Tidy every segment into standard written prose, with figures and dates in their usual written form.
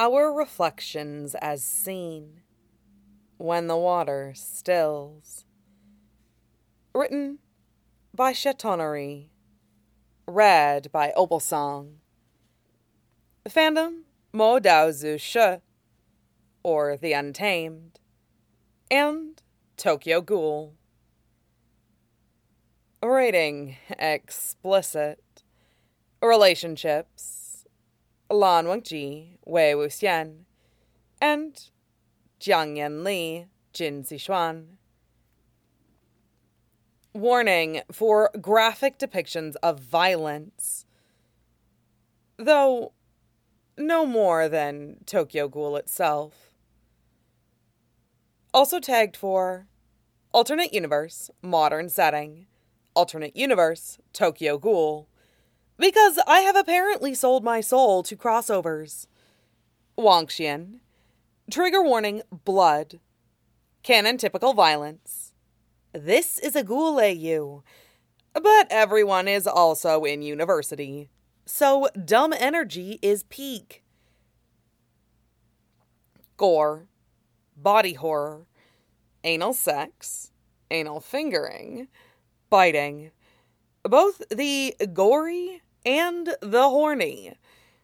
Our reflections as seen when the water stills. Written by Chatonnery. Read by Opalsong. Fandom Mo Dao Zu Shi, or The Untamed, and Tokyo Ghoul. Rating explicit. Relationships Lan Wangji, Wei Wuxian, and Jiangyan Li, Jin Zixuan. Warning for graphic depictions of violence, though no more than Tokyo Ghoul itself. Also tagged for alternate universe, modern setting, alternate universe, Tokyo Ghoul, because I have apparently sold my soul to crossovers. Wangxian. Trigger warning, blood. Canon typical violence. This is a ghoul AU. But everyone is also in university. So dumb energy is peak. Gore. Body horror. Anal sex. Anal fingering. Biting. Both the gory and the horny.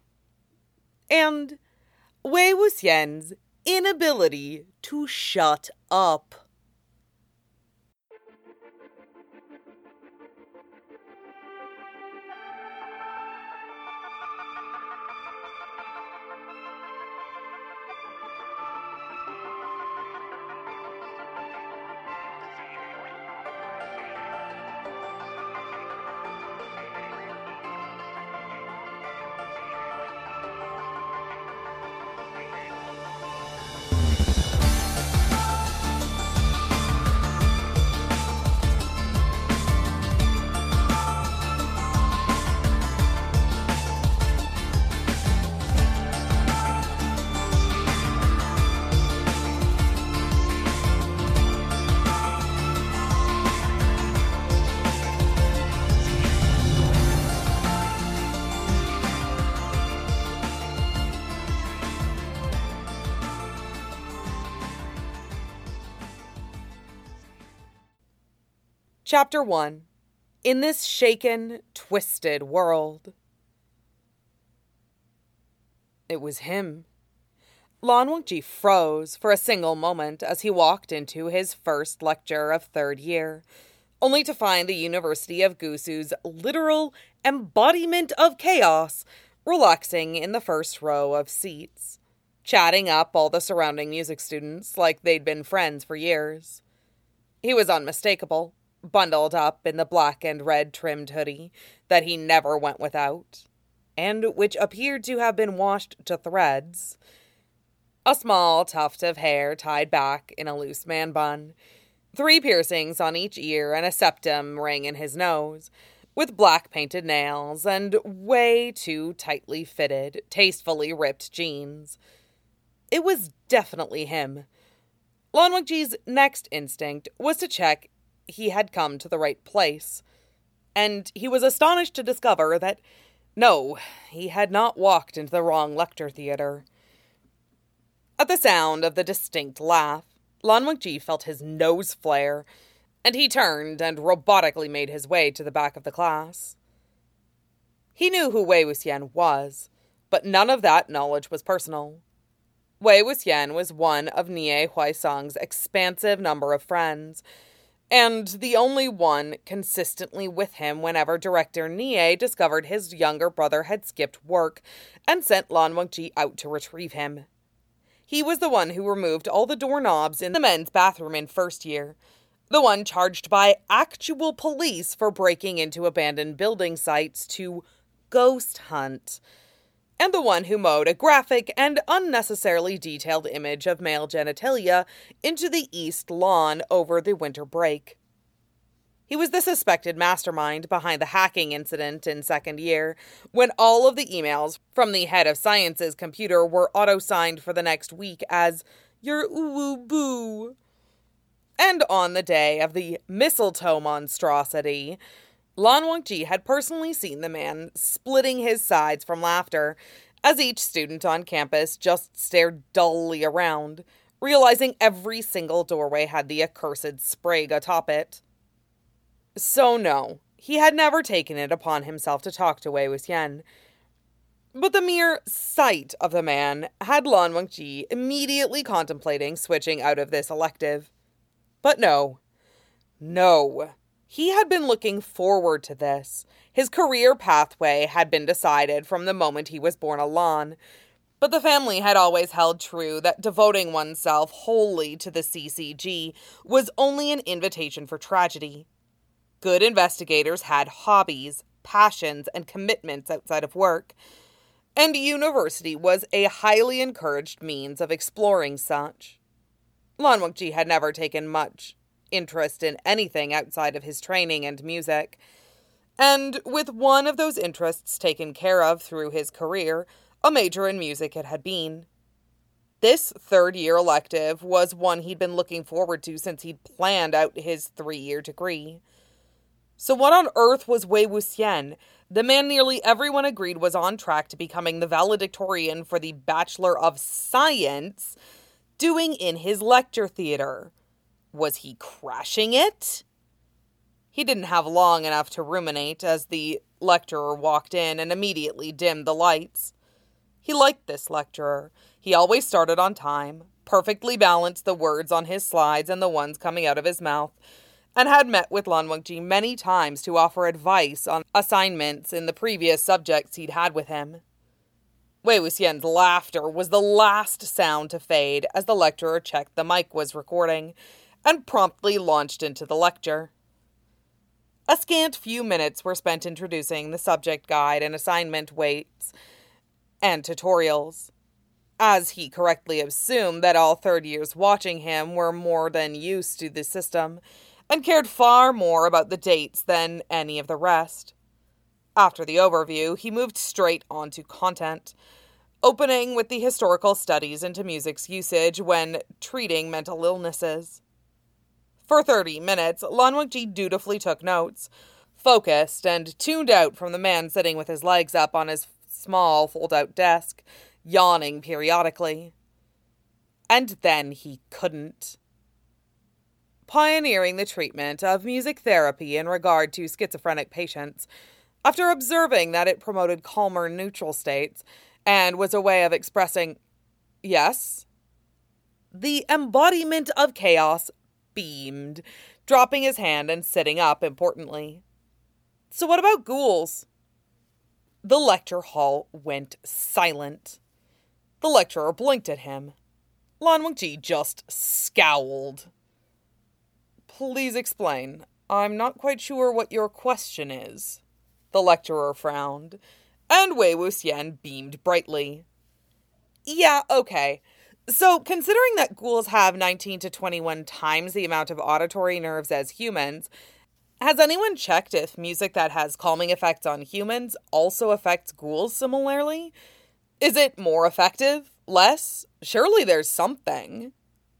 And Wei Wuxian's inability to shut up. Chapter 1. In this shaken, twisted world. It was him. Lan Wangji froze for a single moment as he walked into his first lecture of third year, only to find the University of Gusu's literal embodiment of chaos relaxing in the first row of seats, chatting up all the surrounding music students like they'd been friends for years. He was unmistakable, bundled up in the black and red trimmed hoodie that he never went without, and which appeared to have been washed to threads. A small tuft of hair tied back in a loose man bun, 3 piercings on each ear and a septum ring in his nose, with black painted nails and way too tightly fitted, tastefully ripped jeans. It was definitely him. Lan Wangji's next instinct was to check he had come to the right place, and he was astonished to discover that, no, he had not walked into the wrong lecture theater. At the sound of the distinct laugh, Lan Wangji felt his nose flare, and he turned and robotically made his way to the back of the class. He knew who Wei Wuxian was, but none of that knowledge was personal. Wei Wuxian was one of Nie Huaisong's expansive number of friends, and the only one consistently with him whenever Director Nie discovered his younger brother had skipped work and sent Lan Wangji out to retrieve him. He was the one who removed all the doorknobs in the men's bathroom in first year, the one charged by actual police for breaking into abandoned building sites to ghost hunt, and the one who mowed a graphic and unnecessarily detailed image of male genitalia into the east lawn over the winter break. He was the suspected mastermind behind the hacking incident in second year, when all of the emails from the head of science's computer were auto-signed for the next week as your ooh-boo. And on the day of the mistletoe monstrosity, Lan Wangji had personally seen the man splitting his sides from laughter as each student on campus just stared dully around, realizing every single doorway had the accursed sprig atop it. So no, he had never taken it upon himself to talk to Wei Wuxian. But the mere sight of the man had Lan Wangji immediately contemplating switching out of this elective. But no. He had been looking forward to this. His career pathway had been decided from the moment he was born a Lan. But the family had always held true that devoting oneself wholly to the CCG was only an invitation for tragedy. Good investigators had hobbies, passions, and commitments outside of work, and university was a highly encouraged means of exploring such. Lan Wangji had never taken much interest in anything outside of his training and music, and with one of those interests taken care of through his career, a major in music it had been. This third-year elective was one he'd been looking forward to since he'd planned out his 3-year degree. So what on earth was Wei Wuxian, the man nearly everyone agreed was on track to becoming the valedictorian for the Bachelor of Science, doing in his lecture theater? Was he crashing it? He didn't have long enough to ruminate as the lecturer walked in and immediately dimmed the lights. He liked this lecturer. He always started on time, perfectly balanced the words on his slides and the ones coming out of his mouth, and had met with Lan Wangji many times to offer advice on assignments in the previous subjects he'd had with him. Wei Wuxian's laughter was the last sound to fade as the lecturer checked the mic was recording and promptly launched into the lecture. A scant few minutes were spent introducing the subject guide and assignment weights and tutorials, as he correctly assumed that all third years watching him were more than used to the system and cared far more about the dates than any of the rest. After the overview, he moved straight on to content, opening with the historical studies into music's usage when treating mental illnesses. For 30 minutes, Lan Wangji dutifully took notes, focused and tuned out from the man sitting with his legs up on his small fold-out desk, yawning periodically. And then he couldn't. Pioneering the treatment of music therapy in regard to schizophrenic patients, after observing that it promoted calmer neutral states and was a way of expressing, yes, the embodiment of chaos beamed, dropping his hand and sitting up importantly. So what about ghouls? The lecture hall went silent. The lecturer blinked at him. Lan Wangji just scowled. Please explain. I'm not quite sure what your question is. The lecturer frowned, and Wei Wuxian beamed brightly. Yeah, okay. So, considering that ghouls have 19 to 21 times the amount of auditory nerves as humans, has anyone checked if music that has calming effects on humans also affects ghouls similarly? Is it more effective? Less? Surely there's something.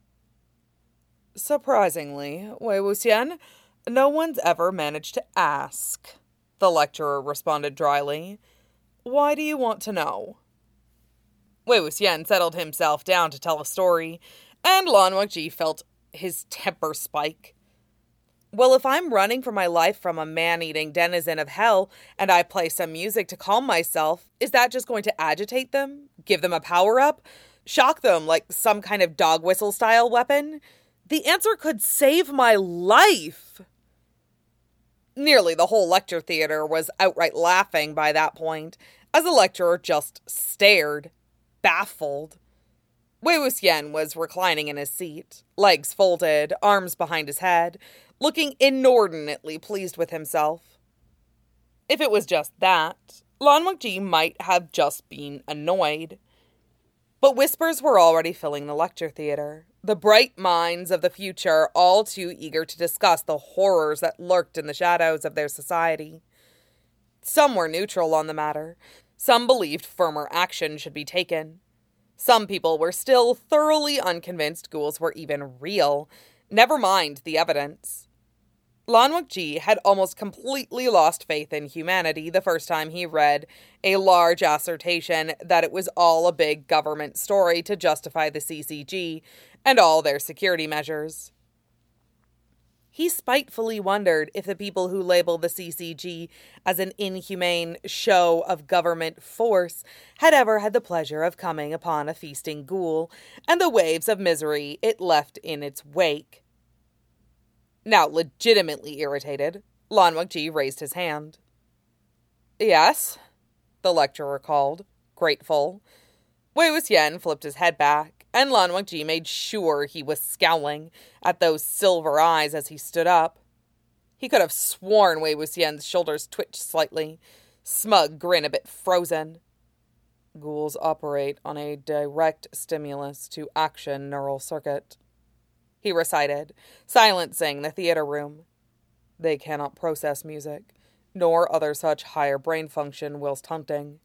Surprisingly, Wei Wuxian, no one's ever managed to ask, the lecturer responded dryly. Why do you want to know? Wei Wuxian settled himself down to tell a story, and Lan Wangji felt his temper spike. Well, if I'm running for my life from a man-eating denizen of hell, and I play some music to calm myself, is that just going to agitate them? Give them a power-up? Shock them like some kind of dog whistle-style weapon? The answer could save my life! Nearly the whole lecture theater was outright laughing by that point, as the lecturer just stared, baffled. Wei Wuxian was reclining in his seat, legs folded, arms behind his head, looking inordinately pleased with himself. If it was just that, Lan Wangji might have just been annoyed. But whispers were already filling the lecture theater, the bright minds of the future all too eager to discuss the horrors that lurked in the shadows of their society. Some were neutral on the matter. Some believed firmer action should be taken. Some people were still thoroughly unconvinced ghouls were even real, never mind the evidence. Lan Wangji had almost completely lost faith in humanity the first time he read a large assertion that it was all a big government story to justify the CCG and all their security measures. He spitefully wondered if the people who label the CCG as an inhumane show of government force had ever had the pleasure of coming upon a feasting ghoul and the waves of misery it left in its wake. Now legitimately irritated, Lan Wangji raised his hand. "Yes," the lecturer called, grateful. Wei Wuxian flipped his head back, and Lan Wangji made sure he was scowling at those silver eyes as he stood up. He could have sworn Wei Wuxian's shoulders twitched slightly, smug grin a bit frozen. "Ghouls operate on a direct stimulus to action neural circuit," he recited, silencing the theater room. "They cannot process music, nor other such higher brain function whilst hunting."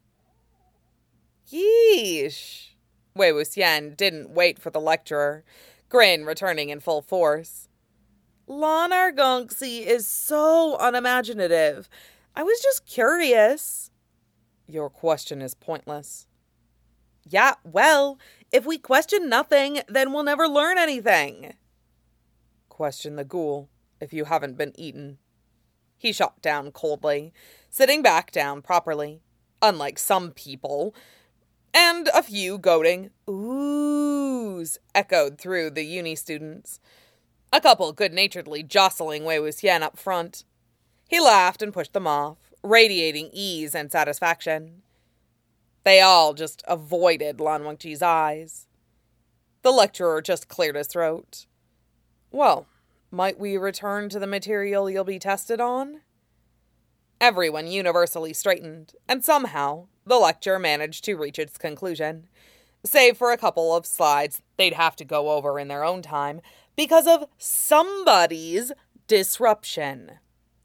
Yeesh. Wei Wuxian didn't wait for the lecturer, grin returning in full force. "Lan Gongxi is so unimaginative. I was just curious." "Your question is pointless." "Yeah, well, if we question nothing, then we'll never learn anything." "Question the ghoul, if you haven't been eaten." He shot down coldly, sitting back down properly, unlike some people, and a few goading "oohs" echoed through the uni students. A couple good-naturedly jostling Wei Wuxian up front. He laughed and pushed them off, radiating ease and satisfaction. They all just avoided Lan Wangji's eyes. The lecturer just cleared his throat. "Well, might we return to the material you'll be tested on?" Everyone universally straightened, and somehow the lecture managed to reach its conclusion, save for a couple of slides they'd have to go over in their own time because of somebody's disruption.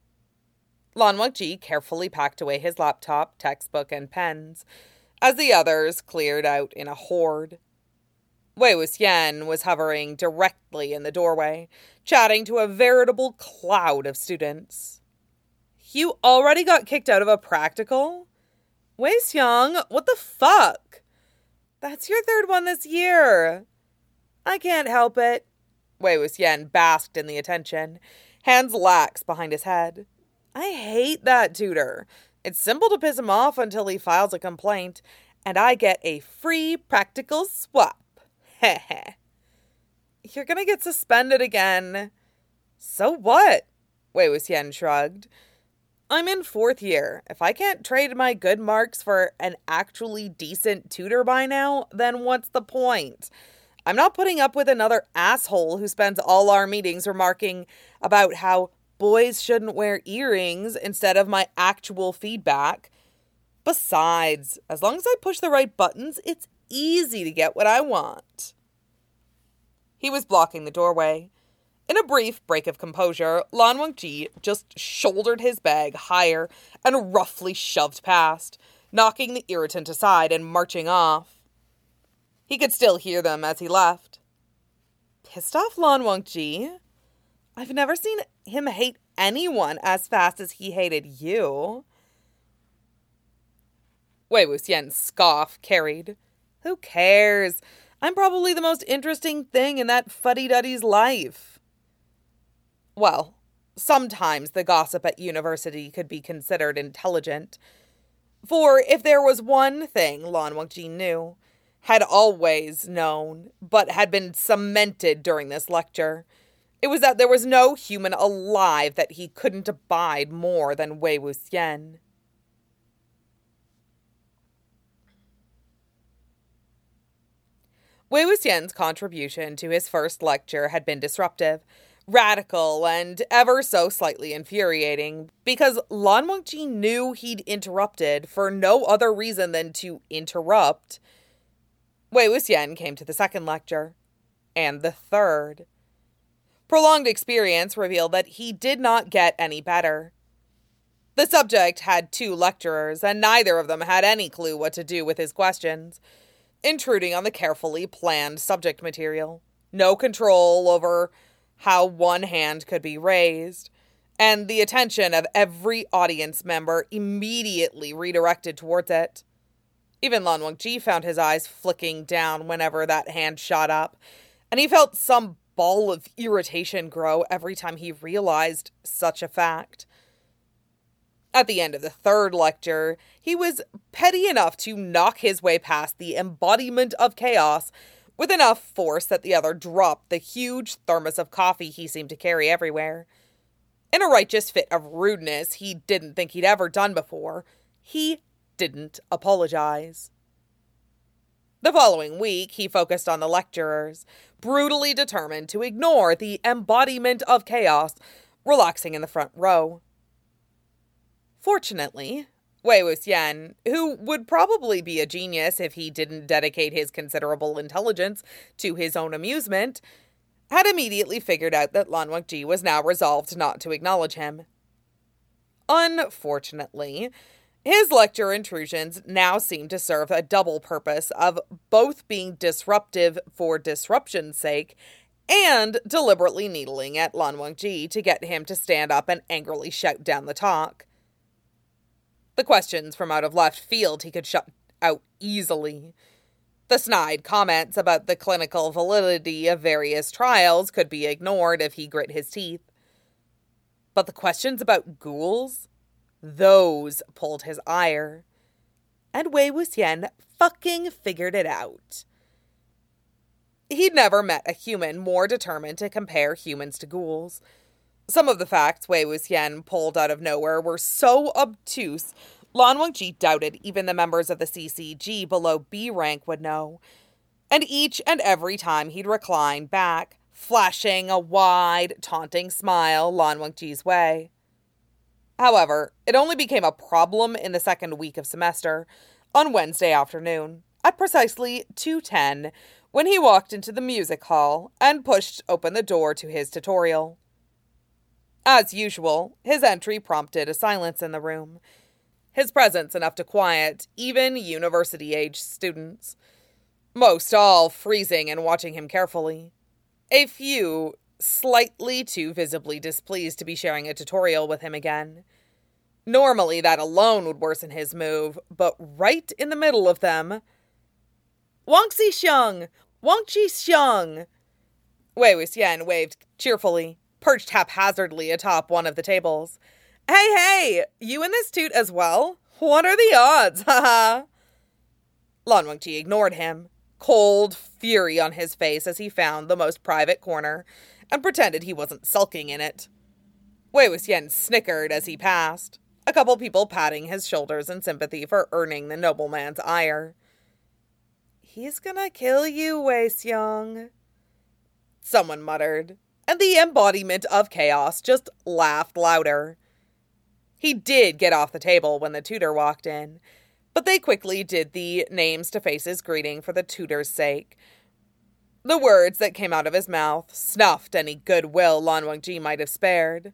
Lan Wangji carefully packed away his laptop, textbook, and pens, as the others cleared out in a horde. Wei Wuxian was hovering directly in the doorway, chatting to a veritable cloud of students. "You already got kicked out of a practical? Wei Xiang, what the fuck? That's your third one this year." "I can't help it." Wei Wuxian basked in the attention, hands lax behind his head. "I hate that tutor. It's simple to piss him off until he files a complaint, and I get a free practical swap. Heh. "You're gonna get suspended again." "So what?" Wei Wuxian shrugged. "I'm in 4th year. If I can't trade my good marks for an actually decent tutor by now, then what's the point? I'm not putting up with another asshole who spends all our meetings remarking about how boys shouldn't wear earrings instead of my actual feedback. Besides, as long as I push the right buttons, it's easy to get what I want." He was blocking the doorway. In a brief break of composure, Lan Wangji just shouldered his bag higher and roughly shoved past, knocking the irritant aside and marching off. He could still hear them as he left. "Pissed off Lan Wangji? I've never seen him hate anyone as fast as he hated you." Wei Wuxian's scoff carried. "Who cares? I'm probably the most interesting thing in that fuddy-duddy's life." Well, sometimes the gossip at university could be considered intelligent. For if there was one thing Lan Wangji knew, had always known, but had been cemented during this lecture, it was that there was no human alive that he couldn't abide more than Wei Wuxian. Wei Wuxian's contribution to his first lecture had been disruptive, radical, and ever so slightly infuriating, because Lan Wangji knew he'd interrupted for no other reason than to interrupt. Wei Wuxian came to the second lecture, and the third. Prolonged experience revealed that he did not get any better. The subject had 2 lecturers, and neither of them had any clue what to do with his questions, intruding on the carefully planned subject material, no control over how one hand could be raised, and the attention of every audience member immediately redirected towards it. Even Lan Wangji found his eyes flicking down whenever that hand shot up, and he felt some ball of irritation grow every time he realized such a fact. At the end of the third lecture, he was petty enough to knock his way past the embodiment of chaos with enough force that the other dropped the huge thermos of coffee he seemed to carry everywhere. In a righteous fit of rudeness he didn't think he'd ever done before, he didn't apologize. The following week, he focused on the lecturers, brutally determined to ignore the embodiment of chaos, relaxing in the front row. Fortunately, Wei Wuxian, who would probably be a genius if he didn't dedicate his considerable intelligence to his own amusement, had immediately figured out that Lan Wangji was now resolved not to acknowledge him. Unfortunately, his lecture intrusions now seemed to serve a double purpose of both being disruptive for disruption's sake and deliberately needling at Lan Wangji to get him to stand up and angrily shout down the talk. The questions from out of left field he could shut out easily. The snide comments about the clinical validity of various trials could be ignored if he grit his teeth. But the questions about ghouls? Those pulled his ire. And Wei Wuxian fucking figured it out. He'd never met a human more determined to compare humans to ghouls. Some of the facts Wei Wuxian pulled out of nowhere were so obtuse, Lan Wangji doubted even the members of the CCG below B rank would know. And each and every time he'd recline back, flashing a wide, taunting smile Lan Wangji's way. However, it only became a problem in the second week of semester, on Wednesday afternoon, at precisely 2:10, when he walked into the music hall and pushed open the door to his tutorial. As usual, his entry prompted a silence in the room, his presence enough to quiet even university-age students, most all freezing and watching him carefully. A few slightly too visibly displeased to be sharing a tutorial with him again. Normally that alone would worsen his move, but right in the middle of them... Wangxi Xiang! Wangxi Xiang! Wei Wuxian waved cheerfully, perched haphazardly atop one of the tables. Hey, you in this toot as well? What are the odds, haha? Lan Wangji ignored him, cold fury on his face as he found the most private corner, and pretended he wasn't sulking in it. Wei Wuxian snickered as he passed, a couple people patting his shoulders in sympathy for earning the nobleman's ire. He's gonna kill you, Wei Xiang, someone muttered, and the embodiment of chaos just laughed louder. He did get off the table when the tutor walked in, but they quickly did the names-to-faces greeting for the tutor's sake. The words that came out of his mouth snuffed any goodwill Lan Wangji might have spared.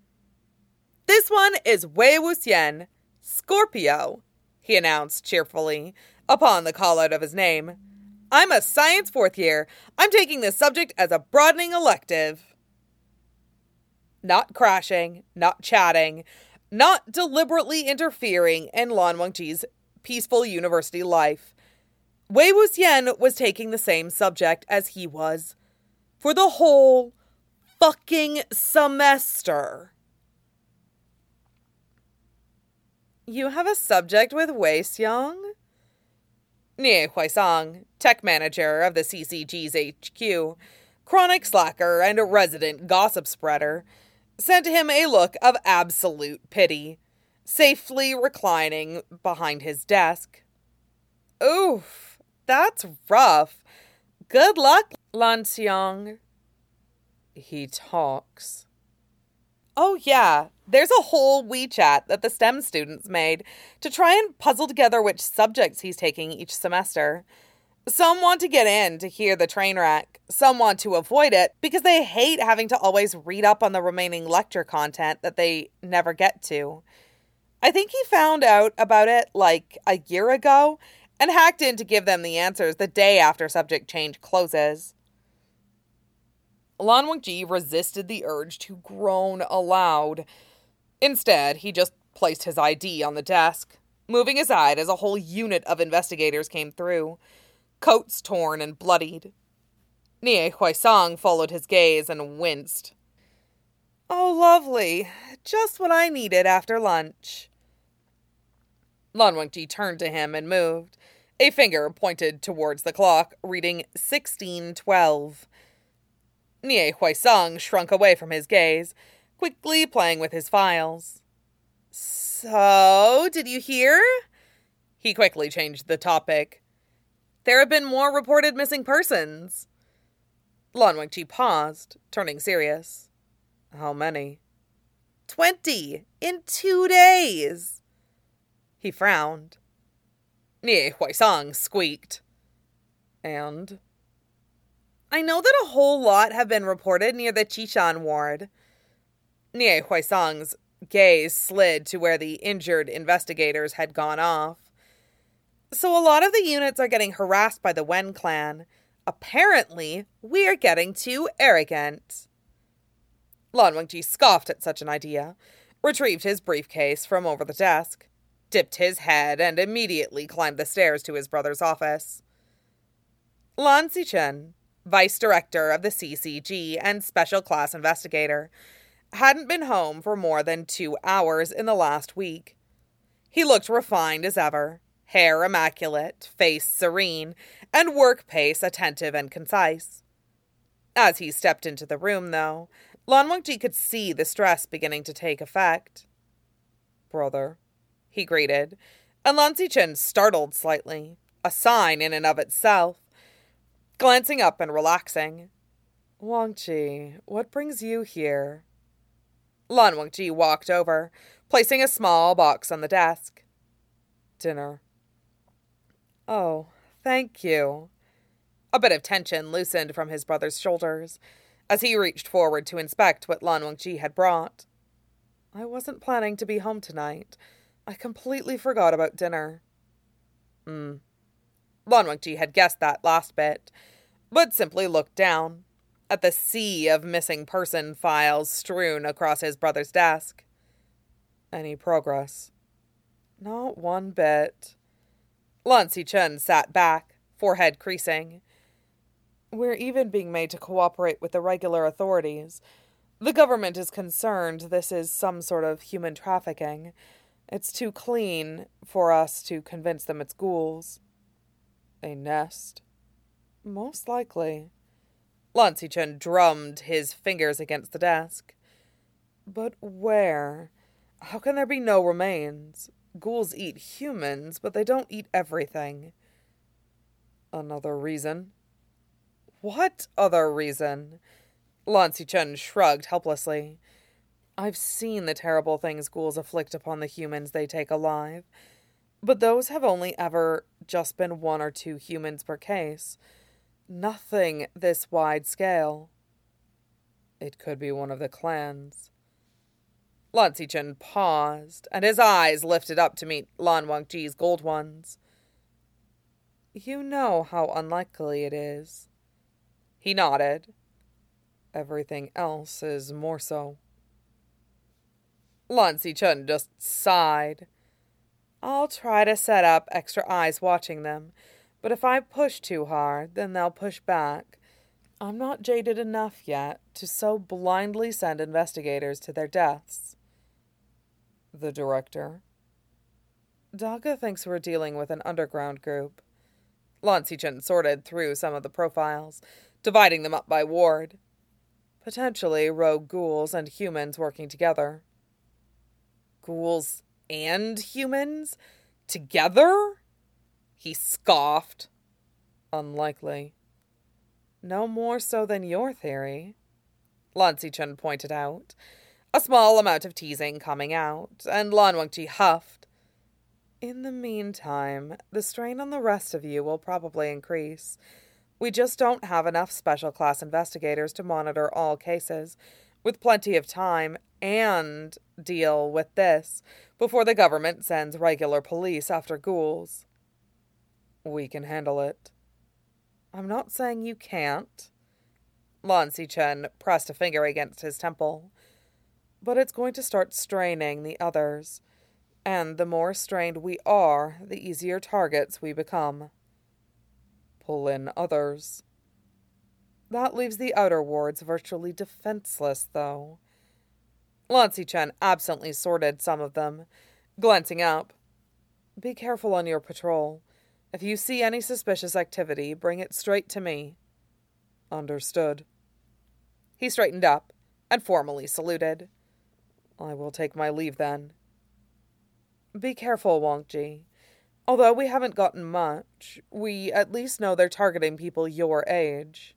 This one is Wei Wuxian, Scorpio, he announced cheerfully, upon the call-out of his name. I'm a science fourth year. I'm taking this subject as a broadening elective. Not crashing, not chatting, not deliberately interfering in Lan Wangji's peaceful university life. Wei Wuxian was taking the same subject as he was. For the whole fucking semester. You have a subject with Wei Xiang? Nie Huaisang, tech manager of the CCG's HQ, chronic slacker and a resident gossip spreader, sent him a look of absolute pity, safely reclining behind his desk. Oof, that's rough. Good luck, Lan Xiang. He talks. Oh yeah, there's a whole WeChat that the STEM students made to try and puzzle together which subjects he's taking each semester. Some want to get in to hear the train wreck. Some want to avoid it because they hate having to always read up on the remaining lecture content that they never get to. I think he found out about it like a year ago and hacked in to give them the answers the day after subject change closes. Lan Wangji resisted the urge to groan aloud. Instead, he just placed his ID on the desk, moving aside as a whole unit of investigators came through, coats torn and bloodied. Nie Huaisang followed his gaze and winced. "Oh, lovely. Just what I needed after lunch." Lan Wangji turned to him and moved. A finger pointed towards the clock, reading 16:12. Nie Huaisang shrunk away from his gaze, quickly playing with his files. "So, did you hear?" He quickly changed the topic. "There have been more reported missing persons." Lan Wangji paused, turning serious. "How many?" 20 in 2 days." He frowned. Nie Huaisang squeaked. "And?" "I know that a whole lot have been reported near the Chishan ward." Nie Huaisang's gaze slid to where the injured investigators had gone off. "So a lot of the units are getting harassed by the Wen clan. Apparently, we're getting too arrogant." Lan Wangji scoffed at such an idea, retrieved his briefcase from over the desk, dipped his head, and immediately climbed the stairs to his brother's office. Lan Xichen, vice director of the CCG and special class investigator, hadn't been home for more than 2 hours in the last week. He looked refined as ever, hair immaculate, face serene, and work pace attentive and concise. As he stepped into the room, though, Lan Wangji could see the stress beginning to take effect. "Brother," he greeted, and Lan Xichen startled slightly, a sign in and of itself. Glancing up and relaxing. "Wangji, what brings you here?" Lan Wangji walked over, placing a small box on the desk. "Dinner." "Oh, thank you." A bit of tension loosened from his brother's shoulders as he reached forward to inspect what Lan Wangji had brought. "I wasn't planning to be home tonight. I completely forgot about dinner." Lan Wangji had guessed that last bit, but simply looked down at the sea of missing person files strewn across his brother's desk. "Any progress?" "Not one bit." Lan Xichen sat back, forehead creasing. "We're even being made to cooperate with the regular authorities. The government is concerned this is some sort of human trafficking. It's too clean for us to convince them it's ghouls." "A nest?" "Most likely." Lan Xichen drummed his fingers against the desk. "But where? How can there be no remains? Ghouls eat humans, but they don't eat everything." "Another reason?" "What other reason?" Lan Xichen shrugged helplessly. "I've seen the terrible things ghouls afflict upon the humans they take alive, but those have only ever just been 1 or 2 humans per case. Nothing this wide scale." "It could be one of the clans." Lan Xichen paused, and his eyes lifted up to meet Lan Wangji's gold ones. "You know how unlikely it is." He nodded. "Everything else is more so." Lan Xichen just sighed. "I'll try to set up extra eyes watching them, but if I push too hard, then they'll push back. I'm not jaded enough yet to so blindly send investigators to their deaths." "The director?" "Daga thinks we're dealing with an underground group." Lan Xichen sorted through some of the profiles, dividing them up by ward. "Potentially rogue ghouls and humans working together." "Ghouls and humans? Together?" He scoffed. "Unlikely." "No more so than your theory," Lan Xichen pointed out, a small amount of teasing coming out, and Lan Wangji huffed. "In the meantime, the strain on the rest of you will probably increase. We just don't have enough special class investigators to monitor all cases, with plenty of time, and deal with this before the government sends regular police after ghouls." "We can handle it." "I'm not saying you can't." Lan Xichen pressed a finger against his temple. But it's going to start straining the others. And the more strained we are, the easier targets we become. Pull in others. That leaves the outer wards virtually defenseless, though. Lan Xichen absently sorted some of them, glancing up. Be careful on your patrol. If you see any suspicious activity, bring it straight to me. Understood. He straightened up and formally saluted. I will take my leave then. Be careful, Wang Ji. Although we haven't gotten much, we at least know they're targeting people your age.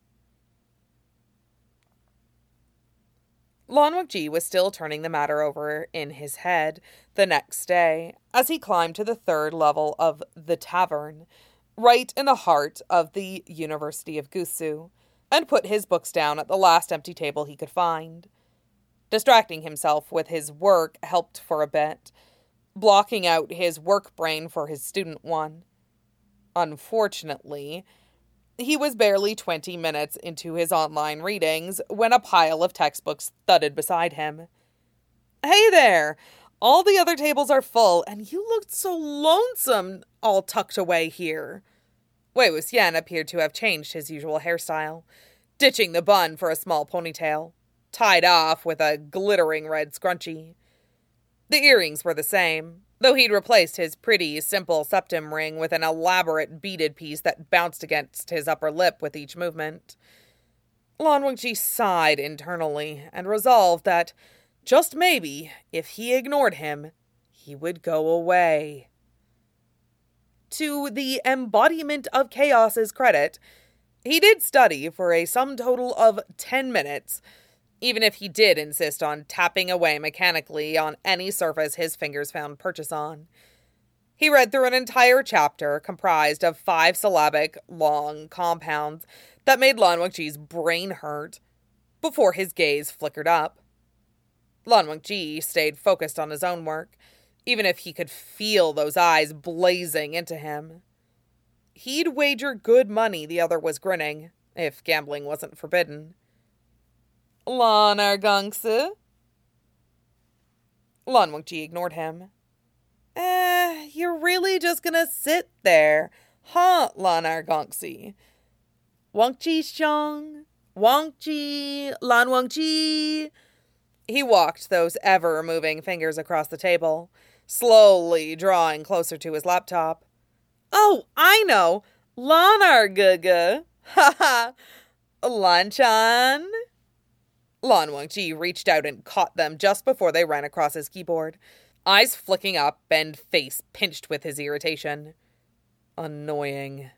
Lan Wangji was still turning the matter over in his head the next day as he climbed to the 3rd level of the tavern, right in the heart of the University of Gusu, and put his books down at the last empty table he could find. Distracting himself with his work helped for a bit, blocking out his work brain for his student one. Unfortunately, he was barely 20 minutes into his online readings when a pile of textbooks thudded beside him. Hey there! All the other tables are full, and you looked so lonesome all tucked away here. Wei Wuxian appeared to have changed his usual hairstyle, ditching the bun for a small ponytail, tied off with a glittering red scrunchie. The earrings were the same, though he'd replaced his pretty, simple septum ring with an elaborate beaded piece that bounced against his upper lip with each movement. Lan Wangji sighed internally and resolved that, just maybe, if he ignored him, he would go away. To the embodiment of chaos's credit, he did study for a sum total of 10 minutes, even if he did insist on tapping away mechanically on any surface his fingers found purchase on. He read through an entire chapter comprised of 5-syllabic, long compounds that made Lan Wangji's brain hurt, before his gaze flickered up. Lan Wangji stayed focused on his own work, even if he could feel those eyes blazing into him. He'd wager good money the other was grinning, if gambling wasn't forbidden. Lan Ergangse? Lan Wangji ignored him. You're really just gonna sit there, huh, Lan Ergangse? Wangji Xiang, Wangji, Lan Wangji. He walked those ever-moving fingers across the table, slowly drawing closer to his laptop. Oh, I know! Lan Erguge! Ha ha! Lan-chan? Lan Wangji reached out and caught them just before they ran across his keyboard, eyes flicking up and face pinched with his irritation. Annoying.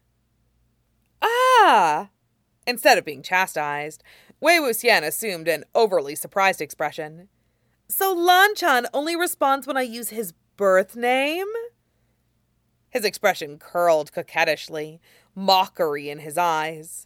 Ah! Instead of being chastised, Wei Wuxian assumed an overly surprised expression. So Lan-chan only responds when I use his birth name? His expression curled coquettishly, mockery in his eyes.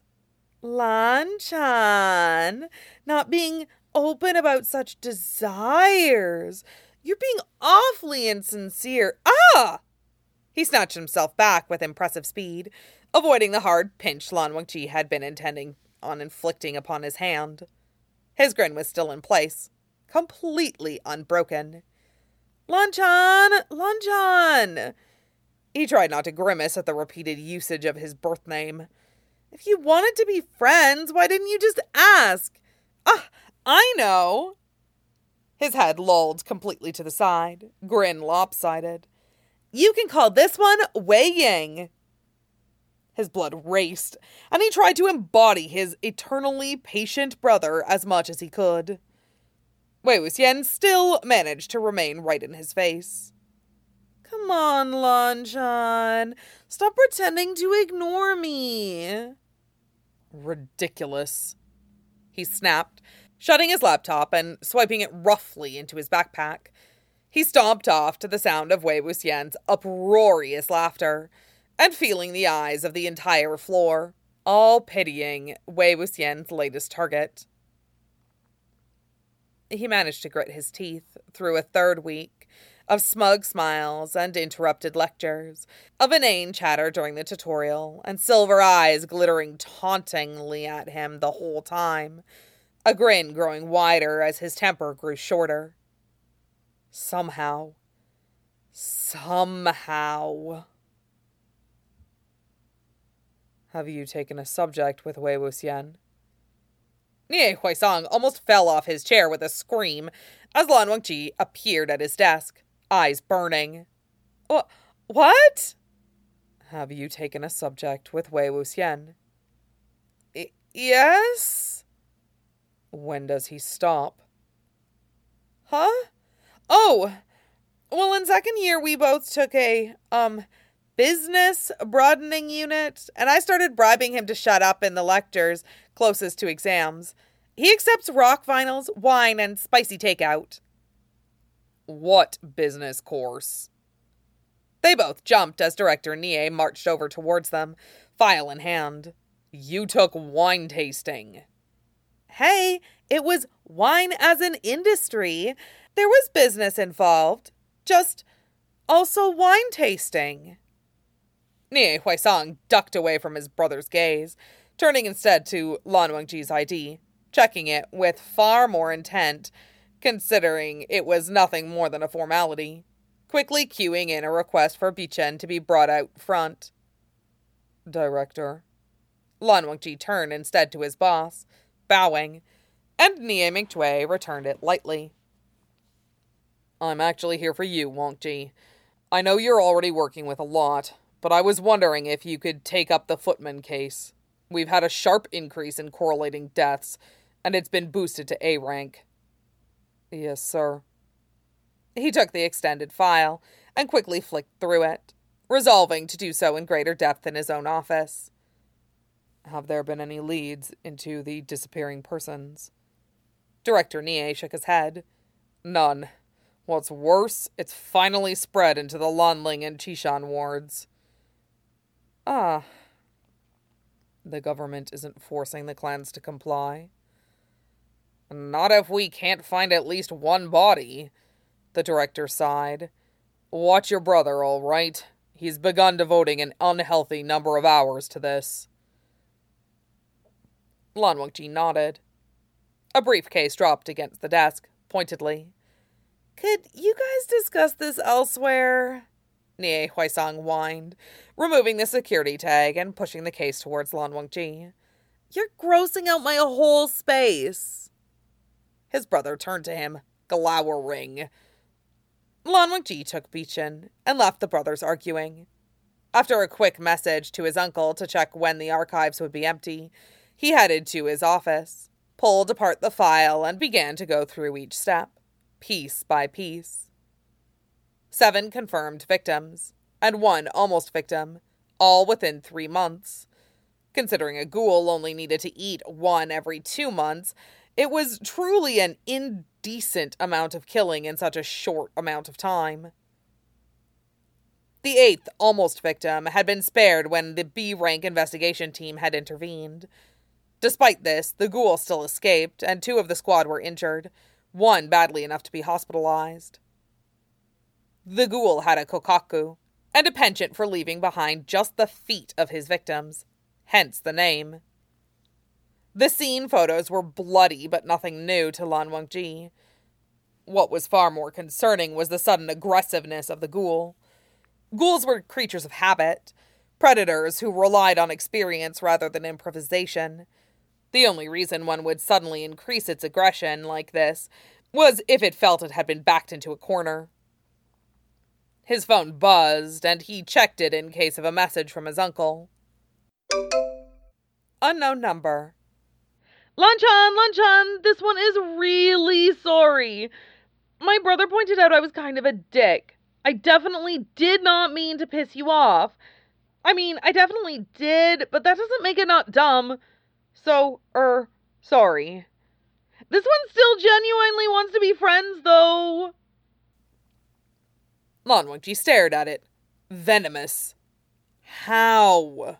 Lan-chan, not being open about such desires. You're being awfully insincere. Ah! He snatched himself back with impressive speed, avoiding the hard pinch Lan Wangji had been intending on inflicting upon his hand. His grin was still in place, completely unbroken. Lan-chan! Lan-chan! He tried not to grimace at the repeated usage of his birth name. If you wanted to be friends, why didn't you just ask? Ah, I know. His head lolled completely to the side, grin lopsided. You can call this one Wei Ying. His blood raced, and he tried to embody his eternally patient brother as much as he could. Wei Wuxian still managed to remain right in his face. Come on, Lan-chan. Stop pretending to ignore me. Ridiculous, he snapped, shutting his laptop and swiping it roughly into his backpack. He stomped off to the sound of Wei Wuxian's uproarious laughter, and feeling the eyes of the entire floor, all pitying Wei Wuxian's latest target. He managed to grit his teeth through a 3rd week of smug smiles and interrupted lectures, of inane chatter during the tutorial, and silver eyes glittering tauntingly at him the whole time, a grin growing wider as his temper grew shorter. Somehow. Have you taken a subject with Wei Wuxian? Nie Huaisang almost fell off his chair with a scream as Lan Wangji appeared at his desk, eyes burning. What? Have you taken a subject with Wei Wuxian? Yes? When does he stop? Huh? Oh, well, in second year we both took a, business broadening unit, and I started bribing him to shut up in the lectures closest to exams. He accepts rock vinyls, wine, and spicy takeout. What business course? They both jumped as Director Nie marched over towards them, file in hand. You took wine tasting. Hey, it was wine as an industry. There was business involved. Just also wine tasting. Nie Huaisang ducked away from his brother's gaze, turning instead to Lan Wangji's ID, checking it with far more intent, considering it was nothing more than a formality, quickly cueing in a request for Bichen to be brought out front. Director. Lan Wangji turned instead to his boss, bowing, and Nie Mingtui returned it lightly. I'm actually here for you, Wangji. I know you're already working with a lot, but I was wondering if you could take up the Footman case. We've had a sharp increase in correlating deaths, and it's been boosted to A rank. Yes, sir. He took the extended file and quickly flicked through it, resolving to do so in greater depth in his own office. Have there been any leads into the disappearing persons? Director Nie shook his head. None. What's worse, it's finally spread into the Lanling and Qishan wards. Ah. The government isn't forcing the clans to comply. Not if we can't find at least one body, the director sighed. Watch your brother, all right? He's begun devoting an unhealthy number of hours to this. Lan Wangji nodded. A briefcase dropped against the desk, pointedly. Could you guys discuss this elsewhere? Nie Huaisang whined, removing the security tag and pushing the case towards Lan Wangji. You're grossing out my whole space. His brother turned to him, glowering. Lan Wangji took Bichen and left the brothers arguing. After a quick message to his uncle to check when the archives would be empty, he headed to his office, pulled apart the file, and began to go through each step, piece by piece. 7 confirmed victims, and 1 almost victim, all within 3 months. Considering a ghoul only needed to eat 1 every 2 months, it was truly an indecent amount of killing in such a short amount of time. The 8th almost victim had been spared when the B-rank investigation team had intervened. Despite this, the ghoul still escaped, and 2 of the squad were injured, 1 badly enough to be hospitalized. The ghoul had a kokaku, and a penchant for leaving behind just the feet of his victims, hence the name. The scene photos were bloody but nothing new to Lan Wangji. What was far more concerning was the sudden aggressiveness of the ghoul. Ghouls were creatures of habit, predators who relied on experience rather than improvisation. The only reason one would suddenly increase its aggression like this was if it felt it had been backed into a corner. His phone buzzed, and he checked it in case of a message from his uncle. Unknown number. Lanchan, this one is really sorry. My brother pointed out I was kind of a dick. I definitely did not mean to piss you off. I mean, I definitely did, but that doesn't make it not dumb. So, sorry. This one still genuinely wants to be friends, though. Lan Wangji stared at it, venomous. How?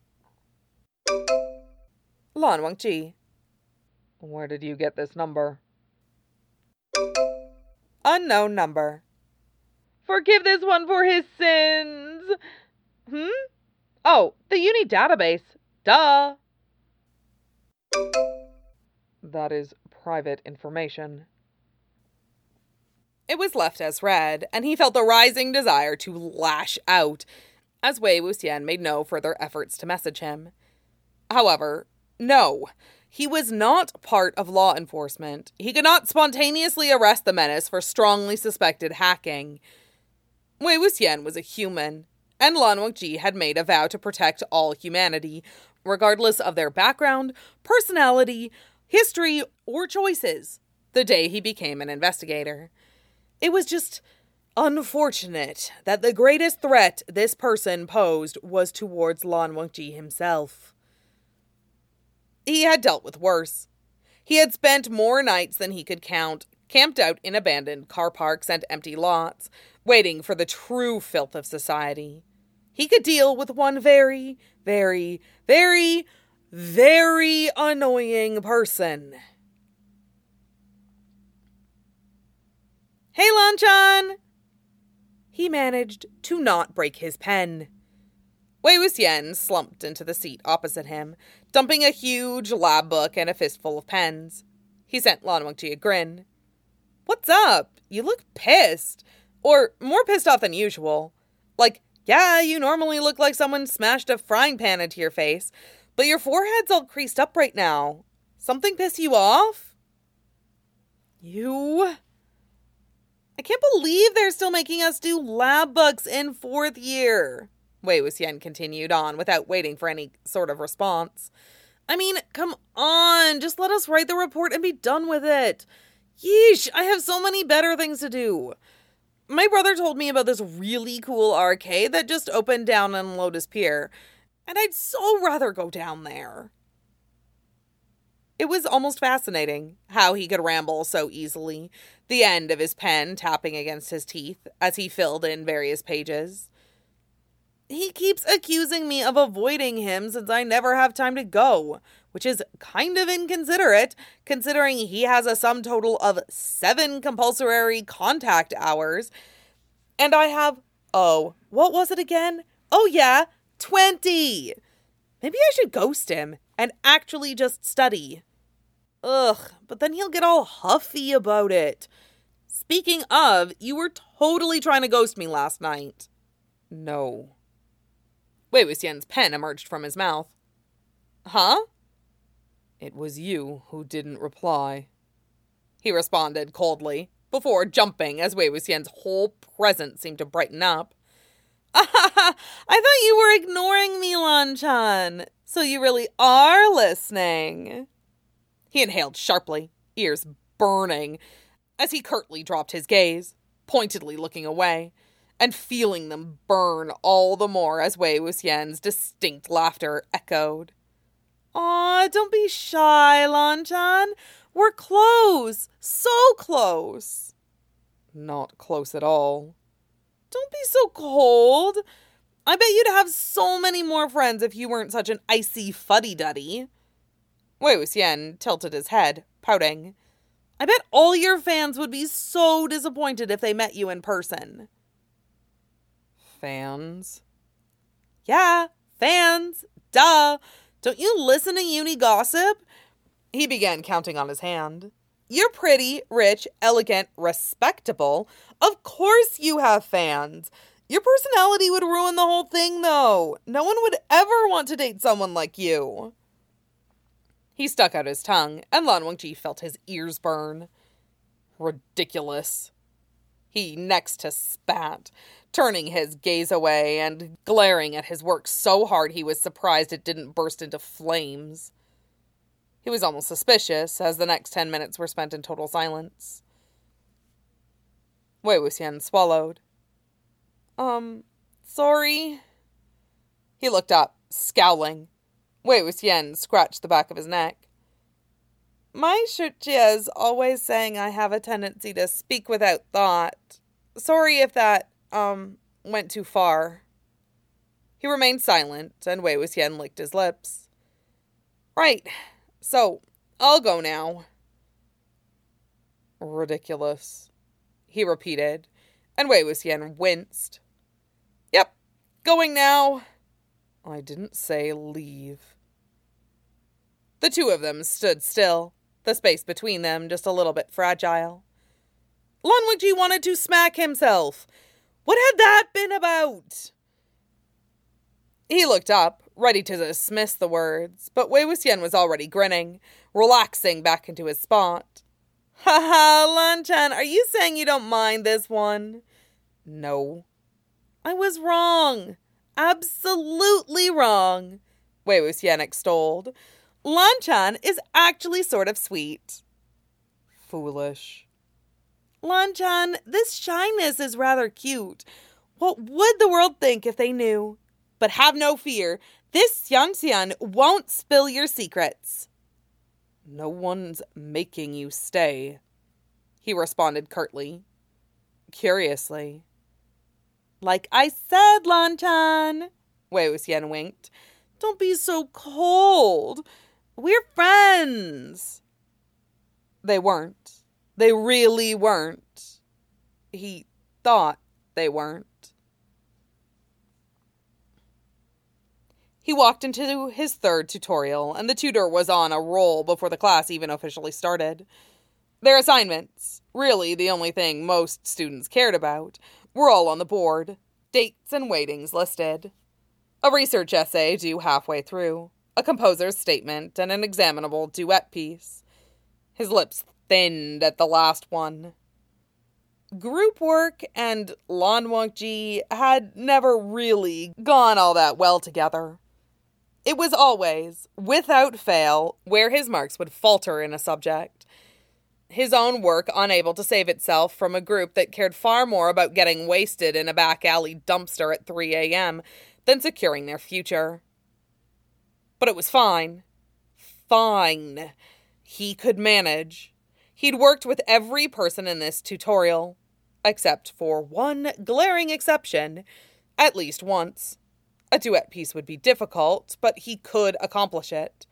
Lan Wangji. Where did you get this number? Unknown number. Forgive this one for his sins. Oh, the uni database. Duh. That is private information. It was left as read, and he felt the rising desire to lash out, as Wei Wuxian made no further efforts to message him. However, no, he was not part of law enforcement. He could not spontaneously arrest the menace for strongly suspected hacking. Wei Wuxian was a human, and Lan Wangji had made a vow to protect all humanity, regardless of their background, personality, history, or choices, the day he became an investigator. It was just unfortunate that the greatest threat this person posed was towards Lan Wangji himself. He had dealt with worse. He had spent more nights than he could count, camped out in abandoned car parks and empty lots, waiting for the true filth of society. He could deal with one very, very, very, very annoying person. Hey, Lanchan! He managed to not break his pen. Wei Wuxian slumped into the seat opposite him, dumping a huge lab book and a fistful of pens. He sent Lan Wangji a grin. What's up? You look pissed. Or more pissed off than usual. Like, yeah, you normally look like someone smashed a frying pan into your face, but your forehead's all creased up right now. Something piss you off? You? I can't believe they're still making us do lab books in 4th year. Wei Wuxian continued on without waiting for any sort of response. I mean, come on, just let us write the report and be done with it. Yeesh, I have so many better things to do. My brother told me about this really cool arcade that just opened down on Lotus Pier, and I'd so rather go down there. It was almost fascinating how he could ramble so easily, the end of his pen tapping against his teeth as he filled in various pages. He keeps accusing me of avoiding him since I never have time to go, which is kind of inconsiderate, considering he has a sum total of 7 compulsory contact hours, and I have, what was it again? Oh yeah, 20! Maybe I should ghost him and actually just study. Ugh, but then he'll get all huffy about it. Speaking of, you were totally trying to ghost me last night. No. Wei Wuxian's pen emerged from his mouth. Huh? It was you who didn't reply, he responded coldly, before jumping as Wei Wuxian's whole presence seemed to brighten up. I thought you were ignoring me, Lanchan. So you really are listening. He inhaled sharply, ears burning, as he curtly dropped his gaze, pointedly looking away, and feeling them burn all the more as Wei Wuxian's distinct laughter echoed. Aw, don't be shy, Lanchan. We're close. So close. Not close at all. Don't be so cold. I bet you'd have so many more friends if you weren't such an icy fuddy-duddy. Wei Wuxian tilted his head, pouting. I bet all your fans would be so disappointed if they met you in person. Fans? Yeah, fans. Duh. Don't you listen to uni gossip? He began counting on his hand. You're pretty, rich, elegant, respectable. Of course you have fans. Your personality would ruin the whole thing, though. No one would ever want to date someone like you. He stuck out his tongue, and Lan Wangji felt his ears burn. Ridiculous. He next to spat, turning his gaze away and glaring at his work so hard he was surprised it didn't burst into flames. He was almost suspicious, as the next 10 minutes were spent in total silence. Wei Wuxian swallowed. Sorry. He looked up, scowling. Wei Wuxian scratched the back of his neck. My Shujie is always saying I have a tendency to speak without thought. Sorry if that, went too far. He remained silent, and Wei Wuxian licked his lips. Right. So, I'll go now. Ridiculous, he repeated, and Wei Wuxian winced. Yep, going now. I didn't say leave. The two of them stood still, the space between them just a little bit fragile. Lan Wangji wanted to smack himself. What had that been about? He looked up, ready to dismiss the words, but Wei Wuxian was already grinning, relaxing back into his spot. Ha Lan Chan, are you saying you don't mind this one? No. I was wrong. Absolutely wrong, Wei Wuxian extolled. Lan Chan is actually sort of sweet. Foolish. Lan Chan, this shyness is rather cute. What would the world think if they knew? But have no fear, this Xianxian won't spill your secrets. No one's making you stay, he responded curtly. Curiously. Like I said, Lan Chan, Wei Wuxian winked. Don't be so cold. We're friends. They weren't. They really weren't. He thought they weren't. He walked into his third tutorial, and the tutor was on a roll before the class even officially started. Their assignments, really the only thing most students cared about, were all on the board, dates and weightings listed. A research essay due halfway through, a composer's statement, and an examinable duet piece. His lips thinned at the last one. Group work and Lan Wangji had never really gone all that well together. It was always, without fail, where his marks would falter in a subject. His own work unable to save itself from a group that cared far more about getting wasted in a back alley dumpster at 3 a.m. than securing their future. But it was fine. Fine. He could manage. He'd worked with every person in this tutorial, except for one glaring exception, at least once. A duet piece would be difficult, but he could accomplish it.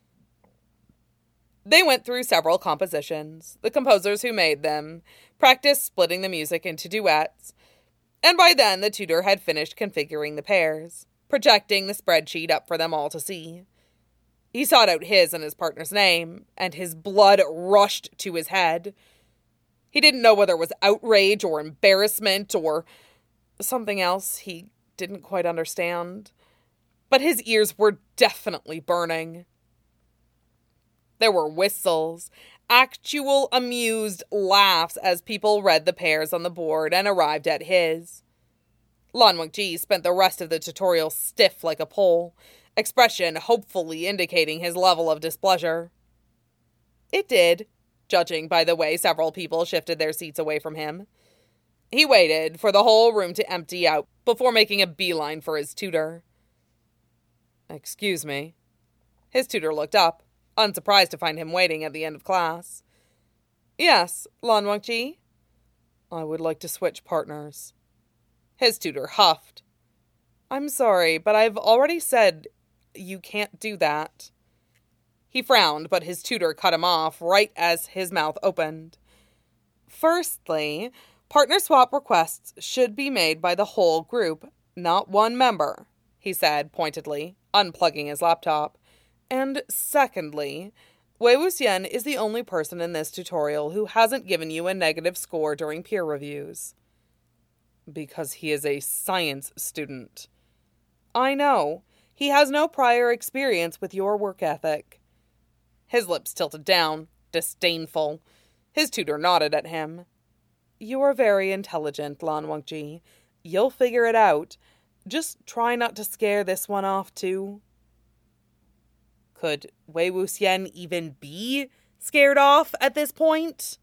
They went through several compositions. The composers who made them practiced splitting the music into duets, and by then the tutor had finished configuring the pairs, projecting the spreadsheet up for them all to see. He sought out his and his partner's name, and his blood rushed to his head. He didn't know whether it was outrage or embarrassment or something else he didn't quite understand, but his ears were definitely burning. There were whistles, actual amused laughs as people read the pairs on the board and arrived at his. Lan Wangji spent the rest of the tutorial stiff like a pole, expression hopefully indicating his level of displeasure. It did, judging by the way several people shifted their seats away from him. He waited for the whole room to empty out before making a beeline for his tutor. Excuse me. His tutor looked up, unsurprised to find him waiting at the end of class. Yes, Lan Wangji? I would like to switch partners. His tutor huffed. I'm sorry, but I've already said you can't do that. He frowned, but his tutor cut him off right as his mouth opened. Firstly, partner swap requests should be made by the whole group, not one member, he said pointedly, unplugging his laptop. And secondly, Wei Wuxian is the only person in this tutorial who hasn't given you a negative score during peer reviews. Because he is a science student. I know. He has no prior experience with your work ethic. His lips tilted down, disdainful. His tutor nodded at him. You're very intelligent, Lan Wangji. You'll figure it out. Just try not to scare this one off, too. Could Wei Wuxian even be scared off at this point?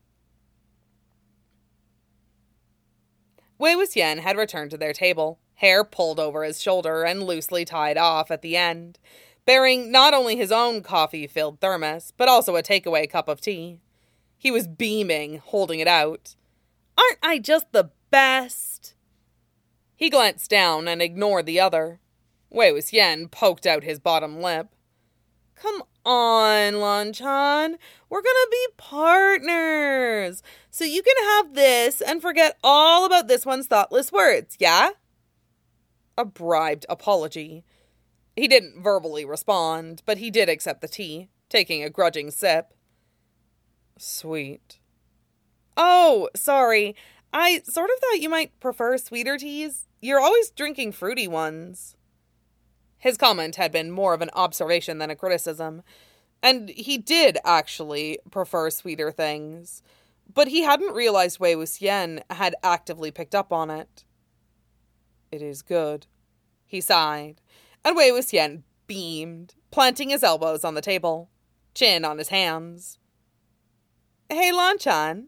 Wei Wuxian had returned to their table, hair pulled over his shoulder and loosely tied off at the end, bearing not only his own coffee-filled thermos, but also a takeaway cup of tea. He was beaming, holding it out. Aren't I just the best? He glanced down and ignored the other. Wei Wuxian poked out his bottom lip. Come on, Lanchan. We're gonna be partners. So you can have this and forget all about this one's thoughtless words, yeah? A bribed apology. He didn't verbally respond, but he did accept the tea, taking a grudging sip. Sweet. Oh, sorry. I sort of thought you might prefer sweeter teas. You're always drinking fruity ones. His comment had been more of an observation than a criticism, and he did actually prefer sweeter things, but he hadn't realized Wei Wuxian had actively picked up on it. It is good, he sighed, and Wei Wuxian beamed, planting his elbows on the table, chin on his hands. Hey, Lanchan.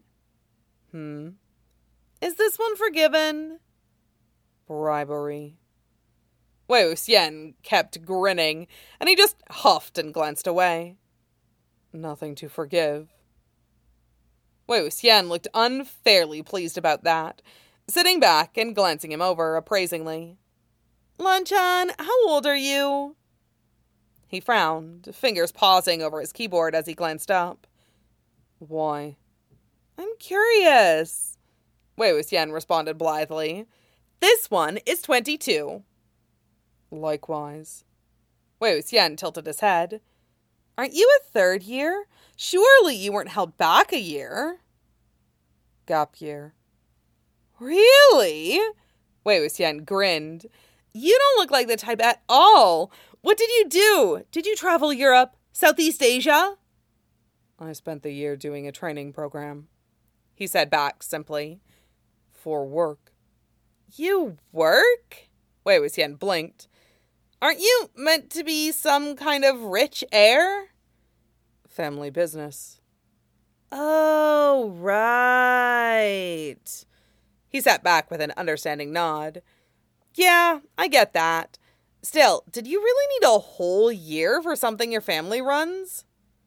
Is this one forgiven? Bribery. Wei Wuxian kept grinning, and he just huffed and glanced away. Nothing to forgive. Wei Wuxian looked unfairly pleased about that, sitting back and glancing him over appraisingly. Lanchan, how old are you? He frowned, fingers pausing over his keyboard as he glanced up. Why? I'm curious. Wei Wuxian responded blithely. This one is 22. Likewise. Wei Wuxian tilted his head. Aren't you a third year? Surely you weren't held back a year. Gap year. Really? Wei Wuxian grinned. You don't look like the type at all. What did you do? Did you travel Europe? Southeast Asia? I spent the year doing a training program, he said back simply. For work. You work? Wei Wuxian blinked. Aren't you meant to be some kind of rich heir? Family business. Oh, right. He sat back with an understanding nod. Yeah, I get that. Still, did you really need a whole year for something your family runs?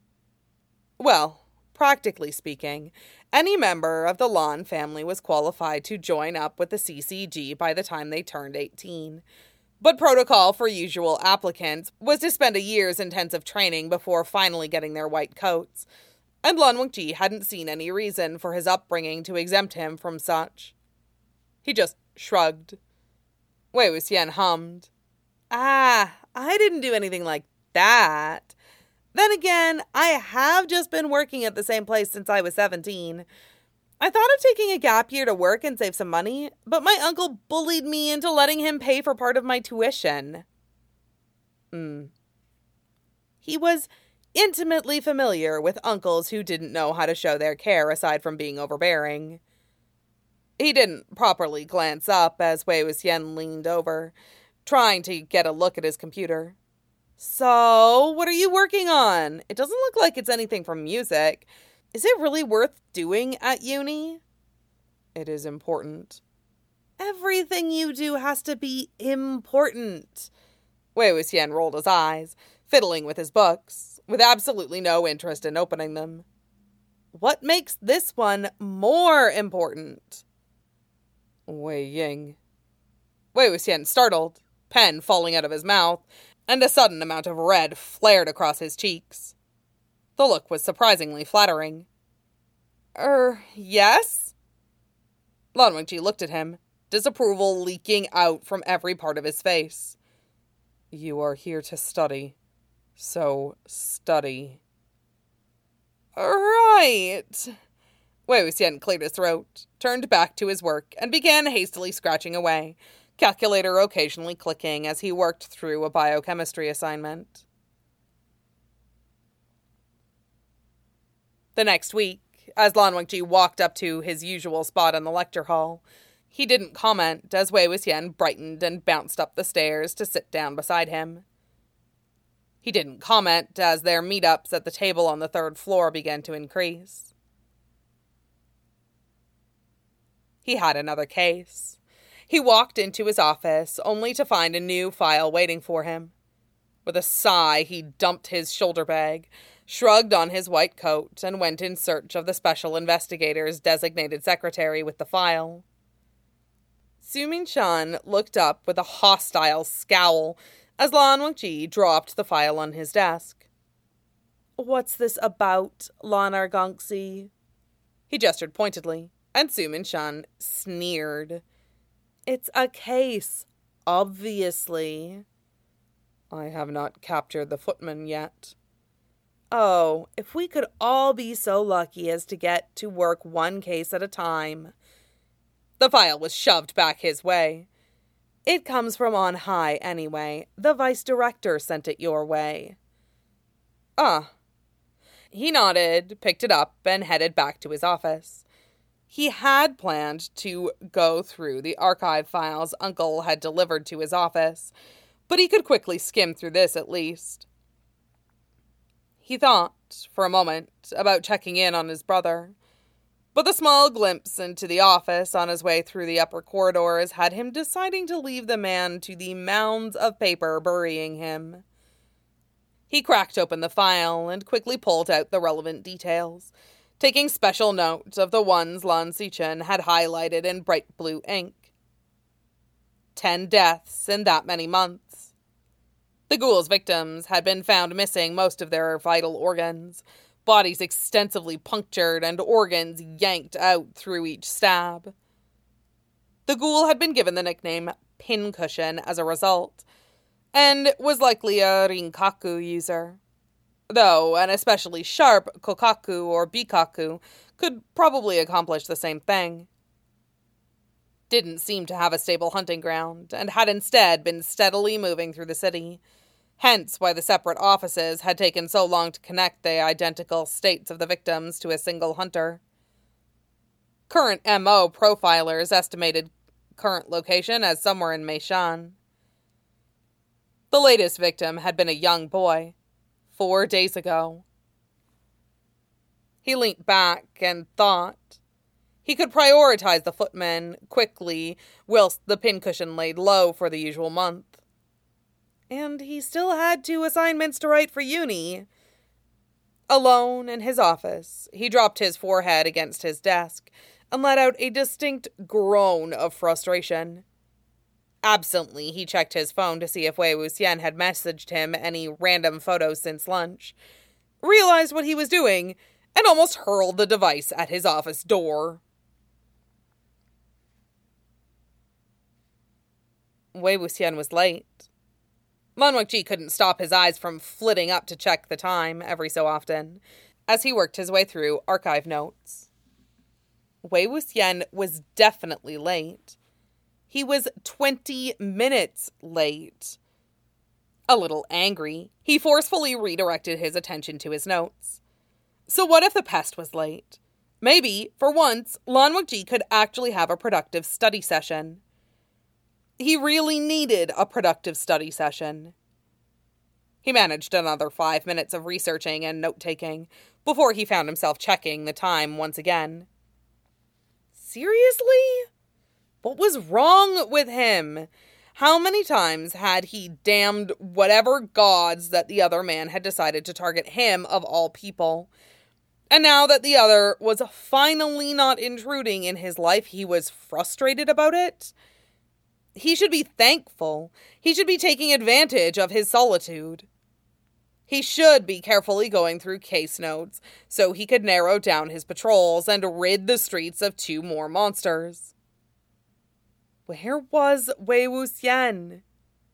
Well, practically speaking, any member of the Lan family was qualified to join up with the CCG by the time they turned 18. But protocol for usual applicants was to spend a year's intensive training before finally getting their white coats, and Lan Wangji hadn't seen any reason for his upbringing to exempt him from such. He just shrugged. Wei Wuxian hummed. I didn't do anything like that. Then again, I have just been working at the same place since I was 17. I thought of taking a gap year to work and save some money, but my uncle bullied me into letting him pay for part of my tuition. He was intimately familiar with uncles who didn't know how to show their care aside from being overbearing. He didn't properly glance up as Wei Wuxian leaned over, trying to get a look at his computer. So, what are you working on? It doesn't look like it's anything from music. Is it really worth doing at uni? It is important. Everything you do has to be important. Wei Wuxian rolled his eyes, fiddling with his books, with absolutely no interest in opening them. What makes this one more important? Wei Ying. Wei Wuxian startled, pen falling out of his mouth, and a sudden amount of red flared across his cheeks. The look was surprisingly flattering. Yes? Lan Wangji looked at him, disapproval leaking out from every part of his face. You are here to study, so study. Right. Wei Wuxian cleared his throat, turned back to his work, and began hastily scratching away, calculator occasionally clicking as he worked through a biochemistry assignment. The next week, as Lan Wangji walked up to his usual spot in the lecture hall, he didn't comment as Wei Wuxian brightened and bounced up the stairs to sit down beside him. He didn't comment as their meetups at the table on the third floor began to increase. He had another case. He walked into his office, only to find a new file waiting for him. With a sigh, he dumped his shoulder bag, shrugged on his white coat, and went in search of the special investigator's designated secretary with the file. Su Mingshan looked up with a hostile scowl as Lan Wangji dropped the file on his desk. What's this about, Lan Argongsi? He gestured pointedly, and Su Minshan sneered. It's a case, obviously. I have not captured the footman yet. Oh, if we could all be so lucky as to get to work one case at a time. The file was shoved back his way. It comes from on high, anyway. The vice director sent it your way. Ah. He nodded, picked it up, and headed back to his office. He had planned to go through the archive files Uncle had delivered to his office, but he could quickly skim through this at least. He thought, for a moment, about checking in on his brother, but the small glimpse into the office on his way through the upper corridors had him deciding to leave the man to the mounds of paper burying him. He cracked open the file and quickly pulled out the relevant details, taking special note of the ones Lan Xichen had highlighted in bright blue ink. 10 deaths in that many months. The ghoul's victims had been found missing most of their vital organs, bodies extensively punctured and organs yanked out through each stab. The ghoul had been given the nickname Pincushion as a result, and was likely a Rinkaku user, though an especially sharp Kokaku or Bikaku could probably accomplish the same thing. Didn't seem to have a stable hunting ground, and had instead been steadily moving through the city, hence why the separate offices had taken so long to connect the identical states of the victims to a single hunter. Current MO profilers estimated current location as somewhere in Meishan. The latest victim had been a young boy, 4 days ago. He leant back and thought. He could prioritize the footman quickly, whilst the pincushion laid low for the usual month. And he still had 2 assignments to write for uni. Alone in his office, he dropped his forehead against his desk and let out a distinct groan of frustration. Absently, he checked his phone to see if Wei Wuxian had messaged him any random photos since lunch, realized what he was doing, and almost hurled the device at his office door. Wei Wuxian was late. Lan Wangji couldn't stop his eyes from flitting up to check the time every so often, as he worked his way through archive notes. Wei Wuxian was definitely late. He was 20 minutes late. A little angry, he forcefully redirected his attention to his notes. So what if the pest was late? Maybe, for once, Lan Wangji could actually have a productive study session. He really needed a productive study session. He managed another 5 minutes of researching and note-taking before he found himself checking the time once again. Seriously? What was wrong with him? How many times had he damned whatever gods that the other man had decided to target him of all people? And now that the other was finally not intruding in his life, he was frustrated about it? He should be thankful. He should be taking advantage of his solitude. He should be carefully going through case notes so he could narrow down his patrols and rid the streets of 2 more monsters. Where was Wei Wuxian?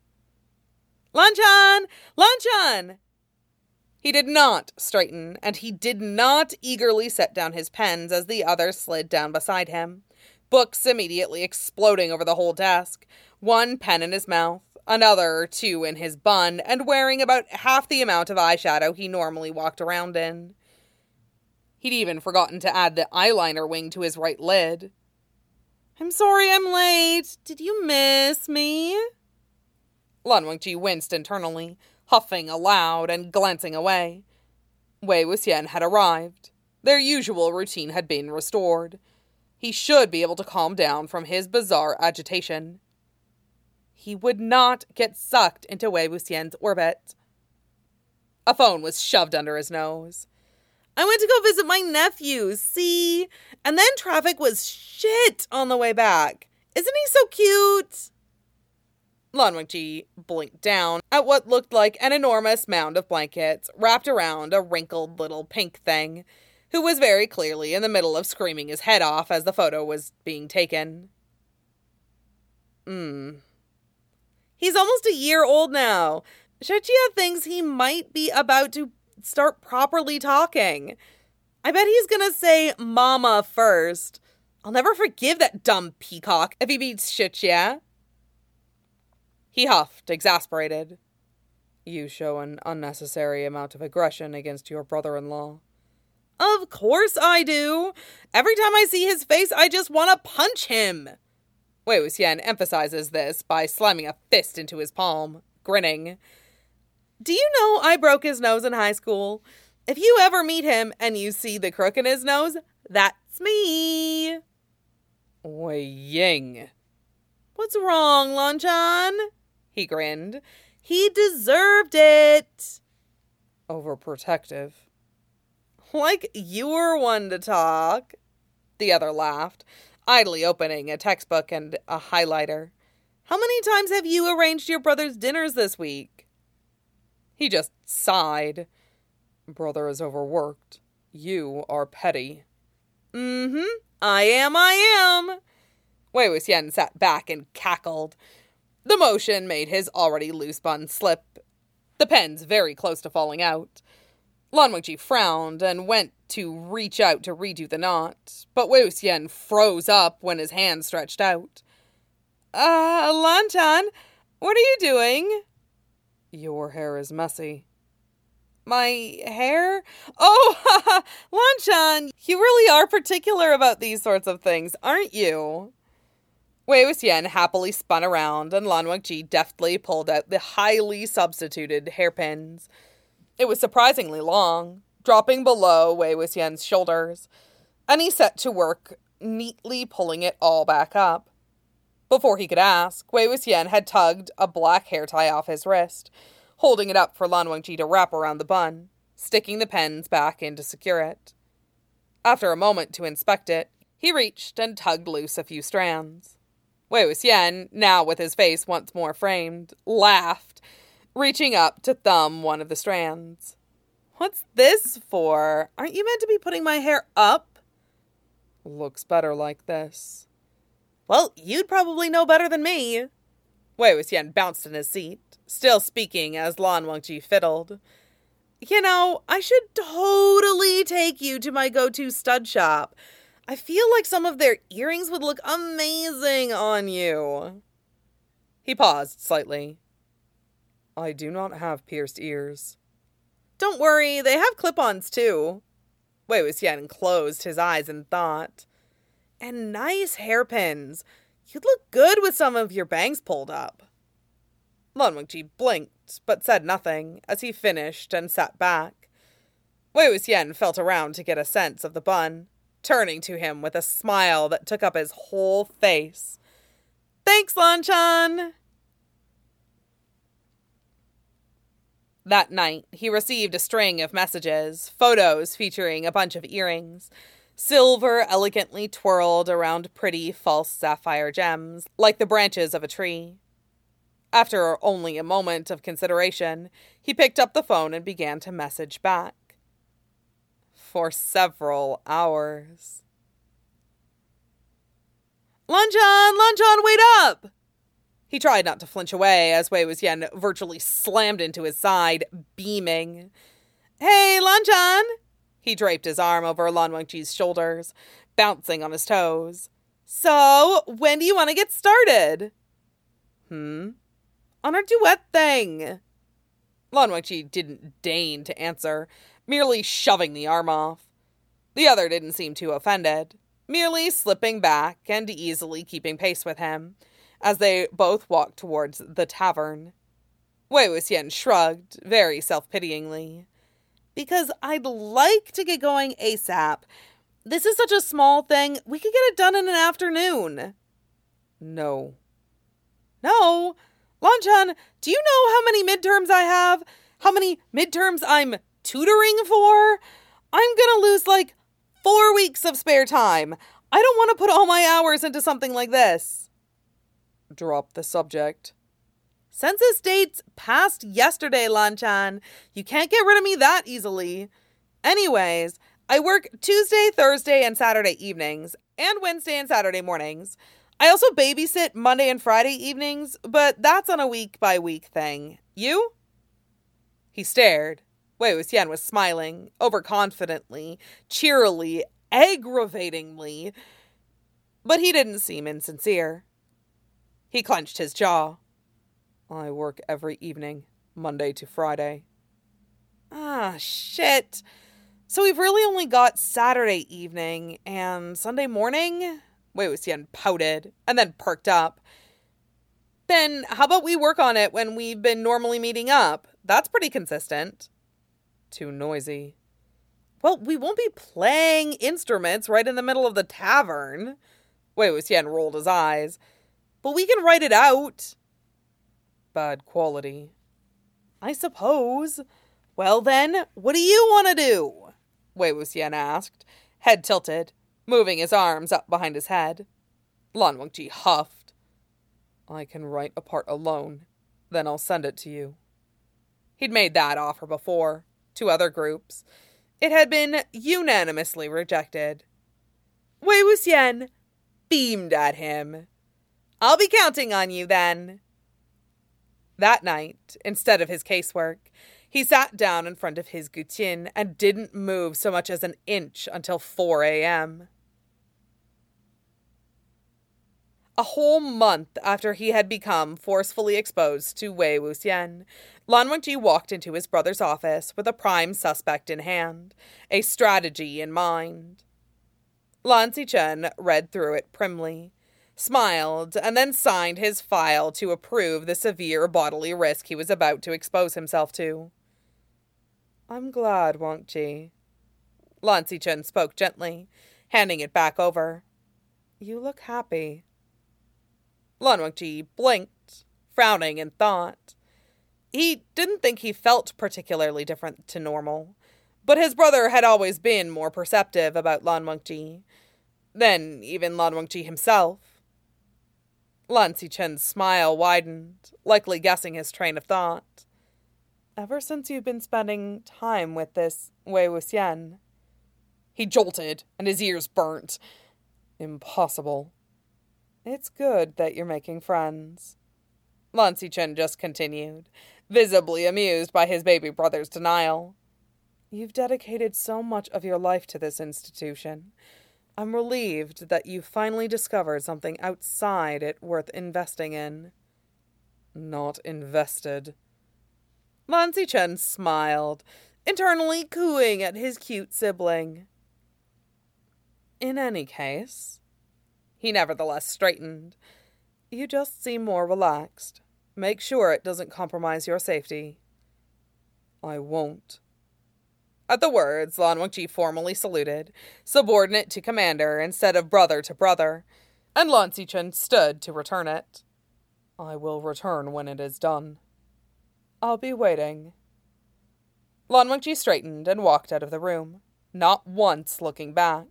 Lanchan! Lanchan! He did not straighten, and he did not eagerly set down his pens as the other slid down beside him, books immediately exploding over the whole desk, 1 pen in his mouth, another 2 in his bun, and wearing about half the amount of eyeshadow he normally walked around in. He'd even forgotten to add the eyeliner wing to his right lid. I'm sorry I'm late. Did you miss me? Lan Wangji winced internally, huffing aloud and glancing away. Wei Wuxian had arrived. Their usual routine had been restored. He should be able to calm down from his bizarre agitation. He would not get sucked into Wei Wuxian's orbit. A phone was shoved under his nose. I went to go visit my nephews, see? And then traffic was shit on the way back. Isn't he so cute? Lan Wangji blinked down at what looked like an enormous mound of blankets wrapped around a wrinkled little pink thing, who was very clearly in the middle of screaming his head off as the photo was being taken. He's almost a year old now. Shichia thinks he might be about to start properly talking. I bet he's gonna say mama first. I'll never forgive that dumb peacock if he beats Shichia. He huffed, exasperated. You show an unnecessary amount of aggression against your brother-in-law. Of course I do. Every time I see his face, I just want to punch him. Wei Wuxian emphasizes this by slamming a fist into his palm, grinning. Do you know I broke his nose in high school? If you ever meet him and you see the crook in his nose, that's me. Wei Ying. What's wrong, Lanchan? He grinned. He deserved it. Overprotective. Like you were one to talk. The other laughed, idly opening a textbook and a highlighter. How many times have you arranged your brother's dinners this week? He just sighed. Brother is overworked. You are petty. I am. Wei Wuxian sat back and cackled. The motion made his already loose bun slip, the pens very close to falling out. Lan Wangji frowned and went to reach out to redo the knot, but Wei Wuxian froze up when his hand stretched out. Lanchan, what are you doing? Your hair is messy. My hair? Oh, Lanchan, you really are particular about these sorts of things, aren't you? Wei Wuxian happily spun around, and Lan Wangji deftly pulled out the highly substituted hairpins. It was surprisingly long, dropping below Wei Wuxian's shoulders, and he set to work neatly pulling it all back up. Before he could ask, Wei Wuxian had tugged a black hair tie off his wrist, holding it up for Lan Wangji to wrap around the bun, sticking the pens back in to secure it. After a moment to inspect it, he reached and tugged loose a few strands. Wei Wuxian, now with his face once more framed, laughed, reaching up to thumb one of the strands. What's this for? Aren't you meant to be putting my hair up? Looks better like this. Well, you'd probably know better than me. Wei Wuxian bounced in his seat, still speaking as Lan Wangji fiddled. You know, I should totally take you to my go-to stud shop. I feel like some of their earrings would look amazing on you. He paused slightly. I do not have pierced ears. Don't worry, they have clip-ons too. Wei Wuxian closed his eyes in thought. And nice hairpins. You'd look good with some of your bangs pulled up. Lan Wangji blinked, but said nothing, as he finished and sat back. Wei Wuxian felt around to get a sense of the bun, turning to him with a smile that took up his whole face. Thanks, Lanchan! That night, he received a string of messages, photos featuring a bunch of earrings, silver elegantly twirled around pretty false sapphire gems, like the branches of a tree. After only a moment of consideration, he picked up the phone and began to message back. For several hours. Lanchan, wait up! He tried not to flinch away as Wei Wuxian virtually slammed into his side, beaming. Hey, Lanchan! He draped his arm over Lan Wangji's shoulders, bouncing on his toes. So, when do you want to get started? On our duet thing. Lan Wangji didn't deign to answer, merely shoving the arm off. The other didn't seem too offended, merely slipping back and easily keeping pace with him, as they both walked towards the tavern. Wei Wuxian shrugged, very self-pityingly. Because I'd like to get going ASAP. This is such a small thing, we could get it done in an afternoon. No. Lanchan, do you know how many midterms I have? How many midterms I'm tutoring for? I'm gonna lose 4 weeks of spare time. I don't want to put all my hours into something like this. Drop the subject. Census dates passed yesterday, Lanchan. You can't get rid of me that easily. Anyways, I work Tuesday, Thursday, and Saturday evenings, and Wednesday and Saturday mornings. I also babysit Monday and Friday evenings, but that's on a week-by-week thing. You? He stared. Wei Wuxian was smiling, overconfidently, cheerily, aggravatingly, but he didn't seem insincere. He clenched his jaw. I work every evening, Monday to Friday. Ah, shit. So we've really only got Saturday evening and Sunday morning? Wei Wuxian pouted and then perked up. Then how about we work on it when we've been normally meeting up? That's pretty consistent. Too noisy. Well, we won't be playing instruments right in the middle of the tavern. Wei Wuxian rolled his eyes. But we can write it out. Bad quality. I suppose. Well then, what do you want to do? Wei Wuxian asked, head tilted, moving his arms up behind his head. Lan Wangji huffed. I can write a part alone, then I'll send it to you. He'd made that offer before, to other groups. It had been unanimously rejected. Wei Wuxian beamed at him. I'll be counting on you then. That night, instead of his casework, he sat down in front of his guqin and didn't move so much as an inch until 4 a.m. A whole month after he had become forcefully exposed to Wei Wuxian, Lan Wangji walked into his brother's office with a prime suspect in hand, a strategy in mind. Lan Xichen read through it primly, smiled, and then signed his file to approve the severe bodily risk he was about to expose himself to. I'm glad, Wangji. Lan Xichen spoke gently, handing it back over. You look happy. Lan Wangji blinked, frowning in thought. He didn't think he felt particularly different to normal, but his brother had always been more perceptive about Lan Wangji than even Lan Wangji himself. Lan Xichen's smile widened, likely guessing his train of thought. Ever since you've been spending time with this Wei Wuxian. He jolted, and his ears burnt. Impossible. It's good that you're making friends. Lan Xichen just continued, visibly amused by his baby brother's denial. You've dedicated so much of your life to this institution. I'm relieved that you finally discovered something outside it worth investing in. Not invested. Lan Xichen smiled, internally cooing at his cute sibling. In any case, he nevertheless straightened. You just seem more relaxed. Make sure it doesn't compromise your safety. I won't. At the words, Lan Wangji formally saluted, subordinate to commander instead of brother to brother, and Lan Xichen stood to return it. I will return when it is done. I'll be waiting. Lan Wangji straightened and walked out of the room, not once looking back.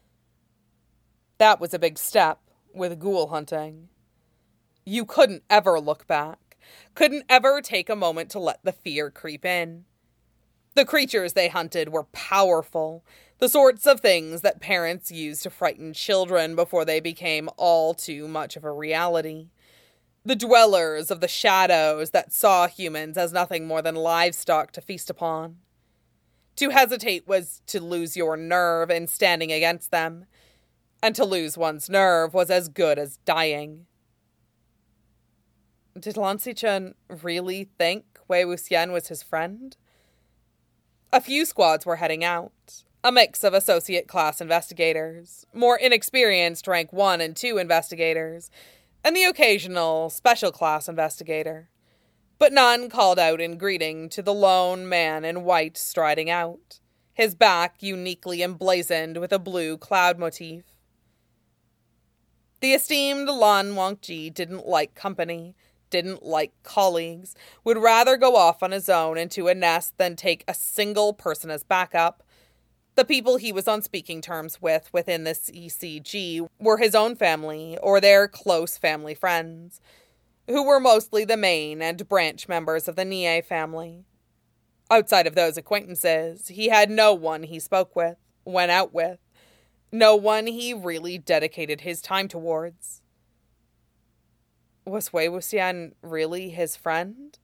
That was a big step with ghoul hunting. You couldn't ever look back, couldn't ever take a moment to let the fear creep in. The creatures they hunted were powerful, the sorts of things that parents used to frighten children before they became all too much of a reality. The dwellers of the shadows that saw humans as nothing more than livestock to feast upon. To hesitate was to lose your nerve in standing against them, and to lose one's nerve was as good as dying. Did Lan Xichen really think Wei Wuxian was his friend? A few squads were heading out, a mix of associate class investigators, more inexperienced rank 1 and 2 investigators, and the occasional special class investigator. But none called out in greeting to the lone man in white striding out, his back uniquely emblazoned with a blue cloud motif. The esteemed Lan Wangji didn't like company, didn't like colleagues, would rather go off on his own into a nest than take a single person as backup. The people he was on speaking terms with within the CCG were his own family or their close family friends. who were mostly the main and branch members of the Nie family. Outside of those acquaintances, he had no one he spoke with, went out with, no one he really dedicated his time towards. Was Wei Wuxian really his friend?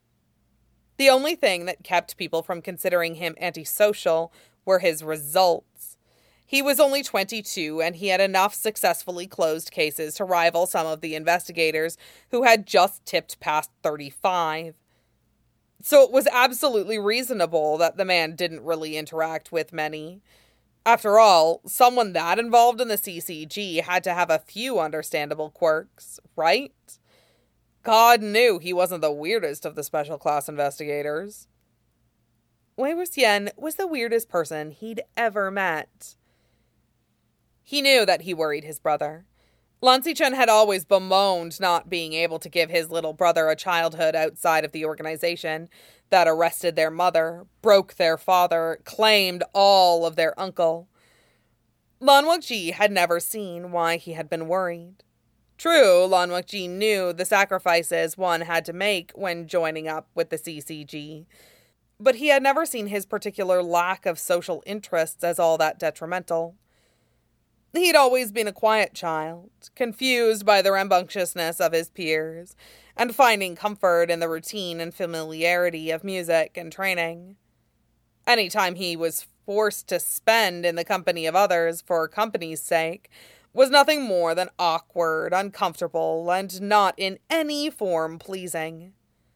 The only thing that kept people from considering him antisocial were his results. He was only 22, and he had enough successfully closed cases to rival some of the investigators who had just tipped past 35. So it was absolutely reasonable that the man didn't really interact with many. After all, someone that involved in the CCG had to have a few understandable quirks, right? God knew he wasn't the weirdest of the special class investigators. Wei Wuxian was the weirdest person he'd ever met. He knew that he worried his brother. Lan Xichen had always bemoaned not being able to give his little brother a childhood outside of the organization that arrested their mother, broke their father, claimed all of their uncle. Lan Wangji had never seen why he had been worried. True, Lan Wangji knew the sacrifices one had to make when joining up with the CCG, but he had never seen his particular lack of social interests as all that detrimental. He'd always been a quiet child, confused by the rambunctiousness of his peers, and finding comfort in the routine and familiarity of music and training. Any time he was forced to spend in the company of others for company's sake was nothing more than awkward, uncomfortable, and not in any form pleasing.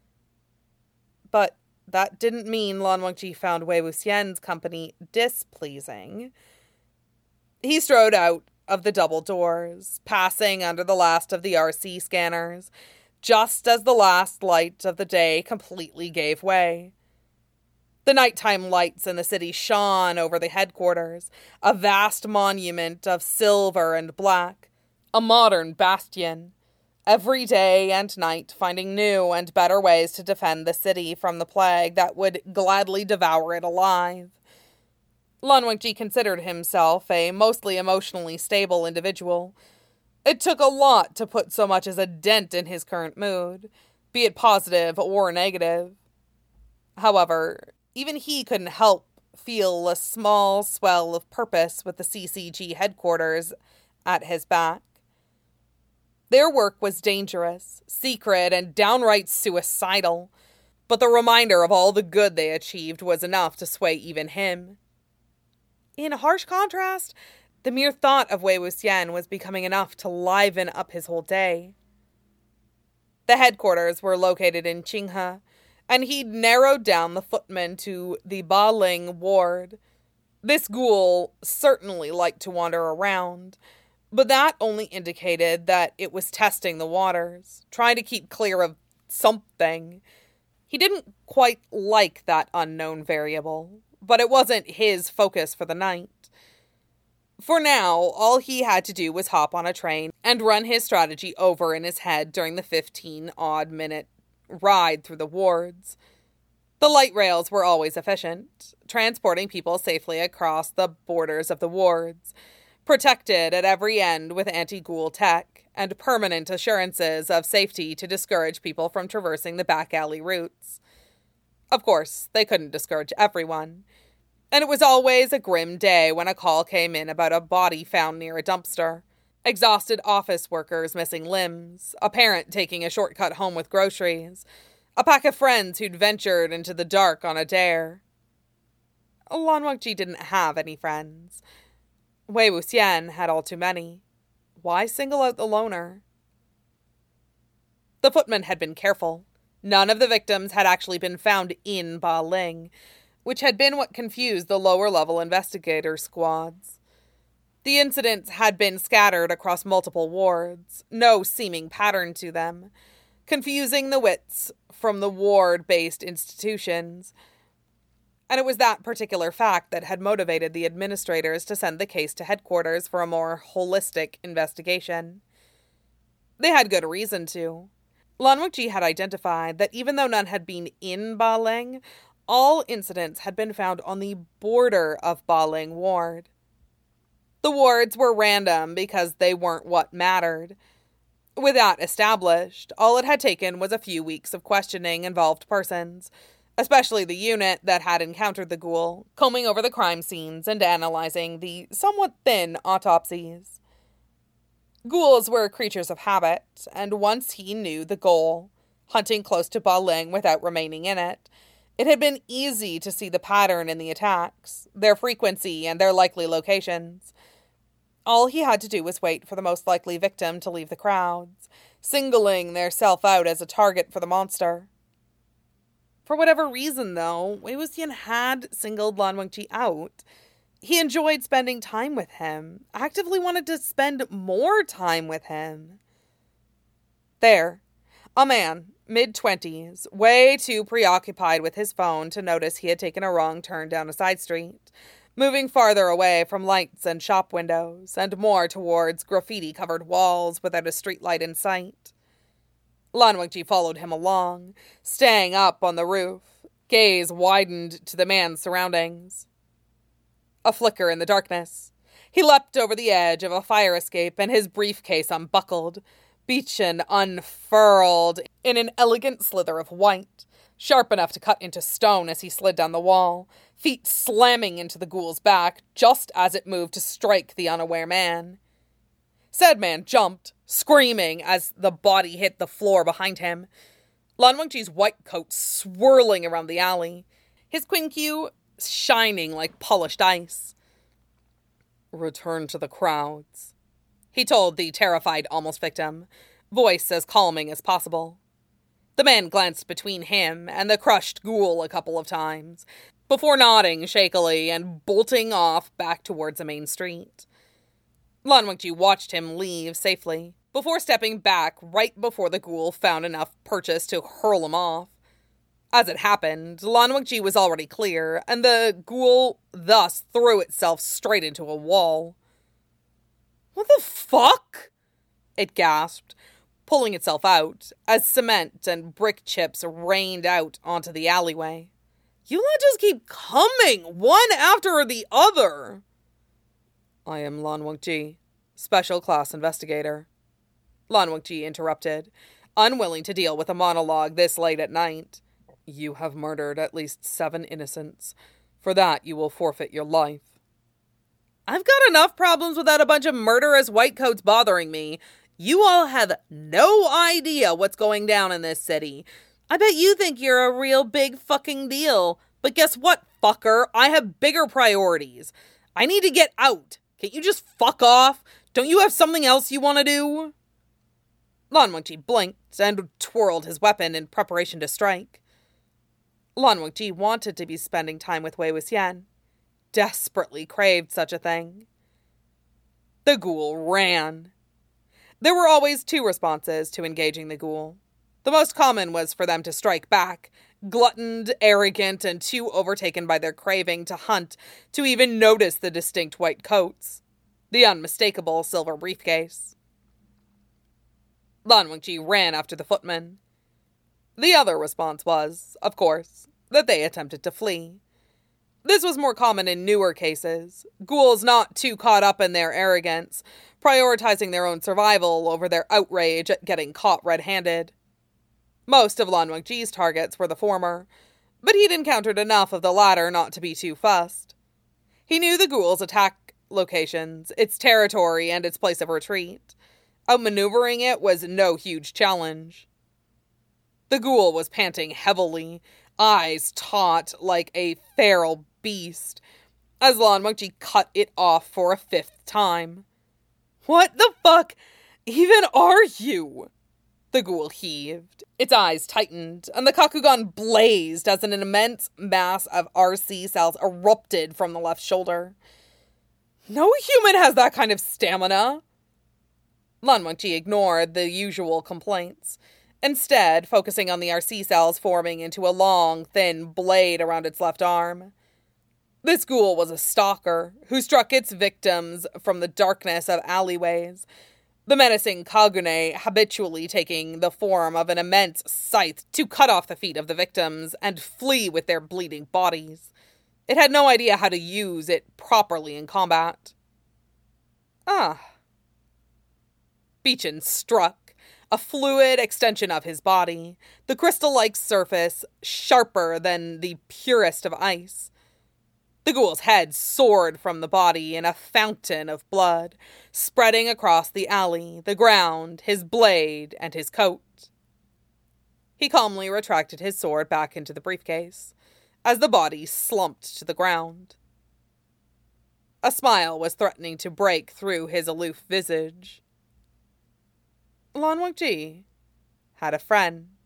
But that didn't mean Lan Wangji found Wei Wuxian's company displeasing. He strode out of the double doors, passing under the last of the RC scanners, just as the last light of the day completely gave way. The nighttime lights in the city shone over the headquarters, a vast monument of silver and black, a modern bastion, every day and night finding new and better ways to defend the city from the plague that would gladly devour it alive. Lan Wangji considered himself a mostly emotionally stable individual. It took a lot to put so much as a dent in his current mood, be it positive or negative. However, even he couldn't help feel a small swell of purpose with the CCG headquarters at his back. Their work was dangerous, secret, and downright suicidal, but the reminder of all the good they achieved was enough to sway even him. In harsh contrast, the mere thought of Wei Wuxian was becoming enough to liven up his whole day. The headquarters were located in Qinghe, and he'd narrowed down the footman to the Baling ward. This ghoul certainly liked to wander around, but that only indicated that it was testing the waters, trying to keep clear of something. He didn't quite like that unknown variable, but it wasn't his focus for the night. For now, all he had to do was hop on a train and run his strategy over in his head during the 15-odd minute ride through the wards. The light rails were always efficient, transporting people safely across the borders of the wards, protected at every end with anti-ghoul tech and permanent assurances of safety to discourage people from traversing the back alley routes. Of course, they couldn't discourage everyone, and it was always a grim day when a call came in about a body found near a dumpster, exhausted office workers missing limbs, a parent taking a shortcut home with groceries, a pack of friends who'd ventured into the dark on a dare. Lan Wangji didn't have any friends. Wei Wuxian had all too many. Why single out the loner? The footman had been careful. None of the victims had actually been found in Baling, which had been what confused the lower-level investigator squads. The incidents had been scattered across multiple wards, no seeming pattern to them, confusing the wits from the ward-based institutions. And it was that particular fact that had motivated the administrators to send the case to headquarters for a more holistic investigation. They had good reason to. Lan Wangji had identified that even though none had been in Baling, all incidents had been found on the border of Baling Ward. The wards were random because they weren't what mattered. With that established, all it had taken was a few weeks of questioning involved persons, especially the unit that had encountered the ghoul, combing over the crime scenes and analyzing the somewhat thin autopsies. Ghouls were creatures of habit, and once he knew the goal, hunting close to Ba Ling without remaining in it, it had been easy to see the pattern in the attacks, their frequency, and their likely locations. All he had to do was wait for the most likely victim to leave the crowds, singling theirself out as a target for the monster. For whatever reason, though, Wei Wuxian had singled Lan Wangji out. He enjoyed spending time with him, actively wanted to spend more time with him. There, a man, mid-20s, way too preoccupied with his phone to notice he had taken a wrong turn down a side street, moving farther away from lights and shop windows, and more towards graffiti-covered walls without a streetlight in sight. Lan Wangji followed him along, staying up on the roof, gaze widened to the man's surroundings. A flicker in the darkness. He leapt over the edge of a fire escape and his briefcase unbuckled, beechen unfurled in an elegant slither of white, sharp enough to cut into stone as he slid down the wall, feet slamming into the ghoul's back just as it moved to strike the unaware man. Said man jumped, screaming as the body hit the floor behind him, Lan Wangji's white coat swirling around the alley, his quinkyu shining like polished ice. "Return to the crowds," he told the terrified almost victim, voice as calming as possible. The man glanced between him and the crushed ghoul a couple of times, before nodding shakily and bolting off back towards the main street. Lan Wangji watched him leave safely, before stepping back right before the ghoul found enough purchase to hurl him off. As it happened, Lan Wangji was already clear, and the ghoul thus threw itself straight into a wall. "What the fuck?" it gasped, pulling itself out, as cement and brick chips rained out onto the alleyway. "You let just keep coming, one after the other." "I am Lan Wangji, Special Class Investigator," Lan Wangji interrupted, unwilling to deal with a monologue this late at night. "You have murdered at least 7 innocents. For that, you will forfeit your life." "I've got enough problems without a bunch of murderous whitecoats bothering me. You all have no idea what's going down in this city. I bet you think you're a real big fucking deal. But guess what, fucker? I have bigger priorities. I need to get out. Can't you just fuck off? Don't you have something else you want to do?" Lan Wangji blinked and twirled his weapon in preparation to strike. Lan Wangji wanted to be spending time with Wei Wuxian. Desperately craved such a thing. The ghoul ran. There were always 2 responses to engaging the ghoul. The most common was for them to strike back, gluttoned, arrogant, and too overtaken by their craving to hunt to even notice the distinct white coats, the unmistakable silver briefcase. Lan Wangji ran after the footman. The other response was, of course, that they attempted to flee. This was more common in newer cases, ghouls not too caught up in their arrogance, prioritizing their own survival over their outrage at getting caught red-handed. Most of Lan Wangji's targets were the former, but he'd encountered enough of the latter not to be too fussed. He knew the ghoul's attack locations, its territory, and its place of retreat. Outmaneuvering it was no huge challenge. The ghoul was panting heavily, eyes taut like a feral beast, as Lan Wangji cut it off for a 5th time. "What the fuck even are you?" the ghoul heaved. Its eyes tightened, and the Kakugan blazed as an immense mass of RC cells erupted from the left shoulder. "No human has that kind of stamina." Lan Wangji ignored the usual complaints, instead focusing on the RC cells forming into a long, thin blade around its left arm. This ghoul was a stalker who struck its victims from the darkness of alleyways, the menacing Kagune habitually taking the form of an immense scythe to cut off the feet of the victims and flee with their bleeding bodies. It had no idea how to use it properly in combat. Beechen struck, a fluid extension of his body, the crystal-like surface sharper than the purest of ice. The ghoul's head soared from the body in a fountain of blood, spreading across the alley, the ground, his blade, and his coat. He calmly retracted his sword back into the briefcase, as the body slumped to the ground. A smile was threatening to break through his aloof visage. Lan Wangji had a friend.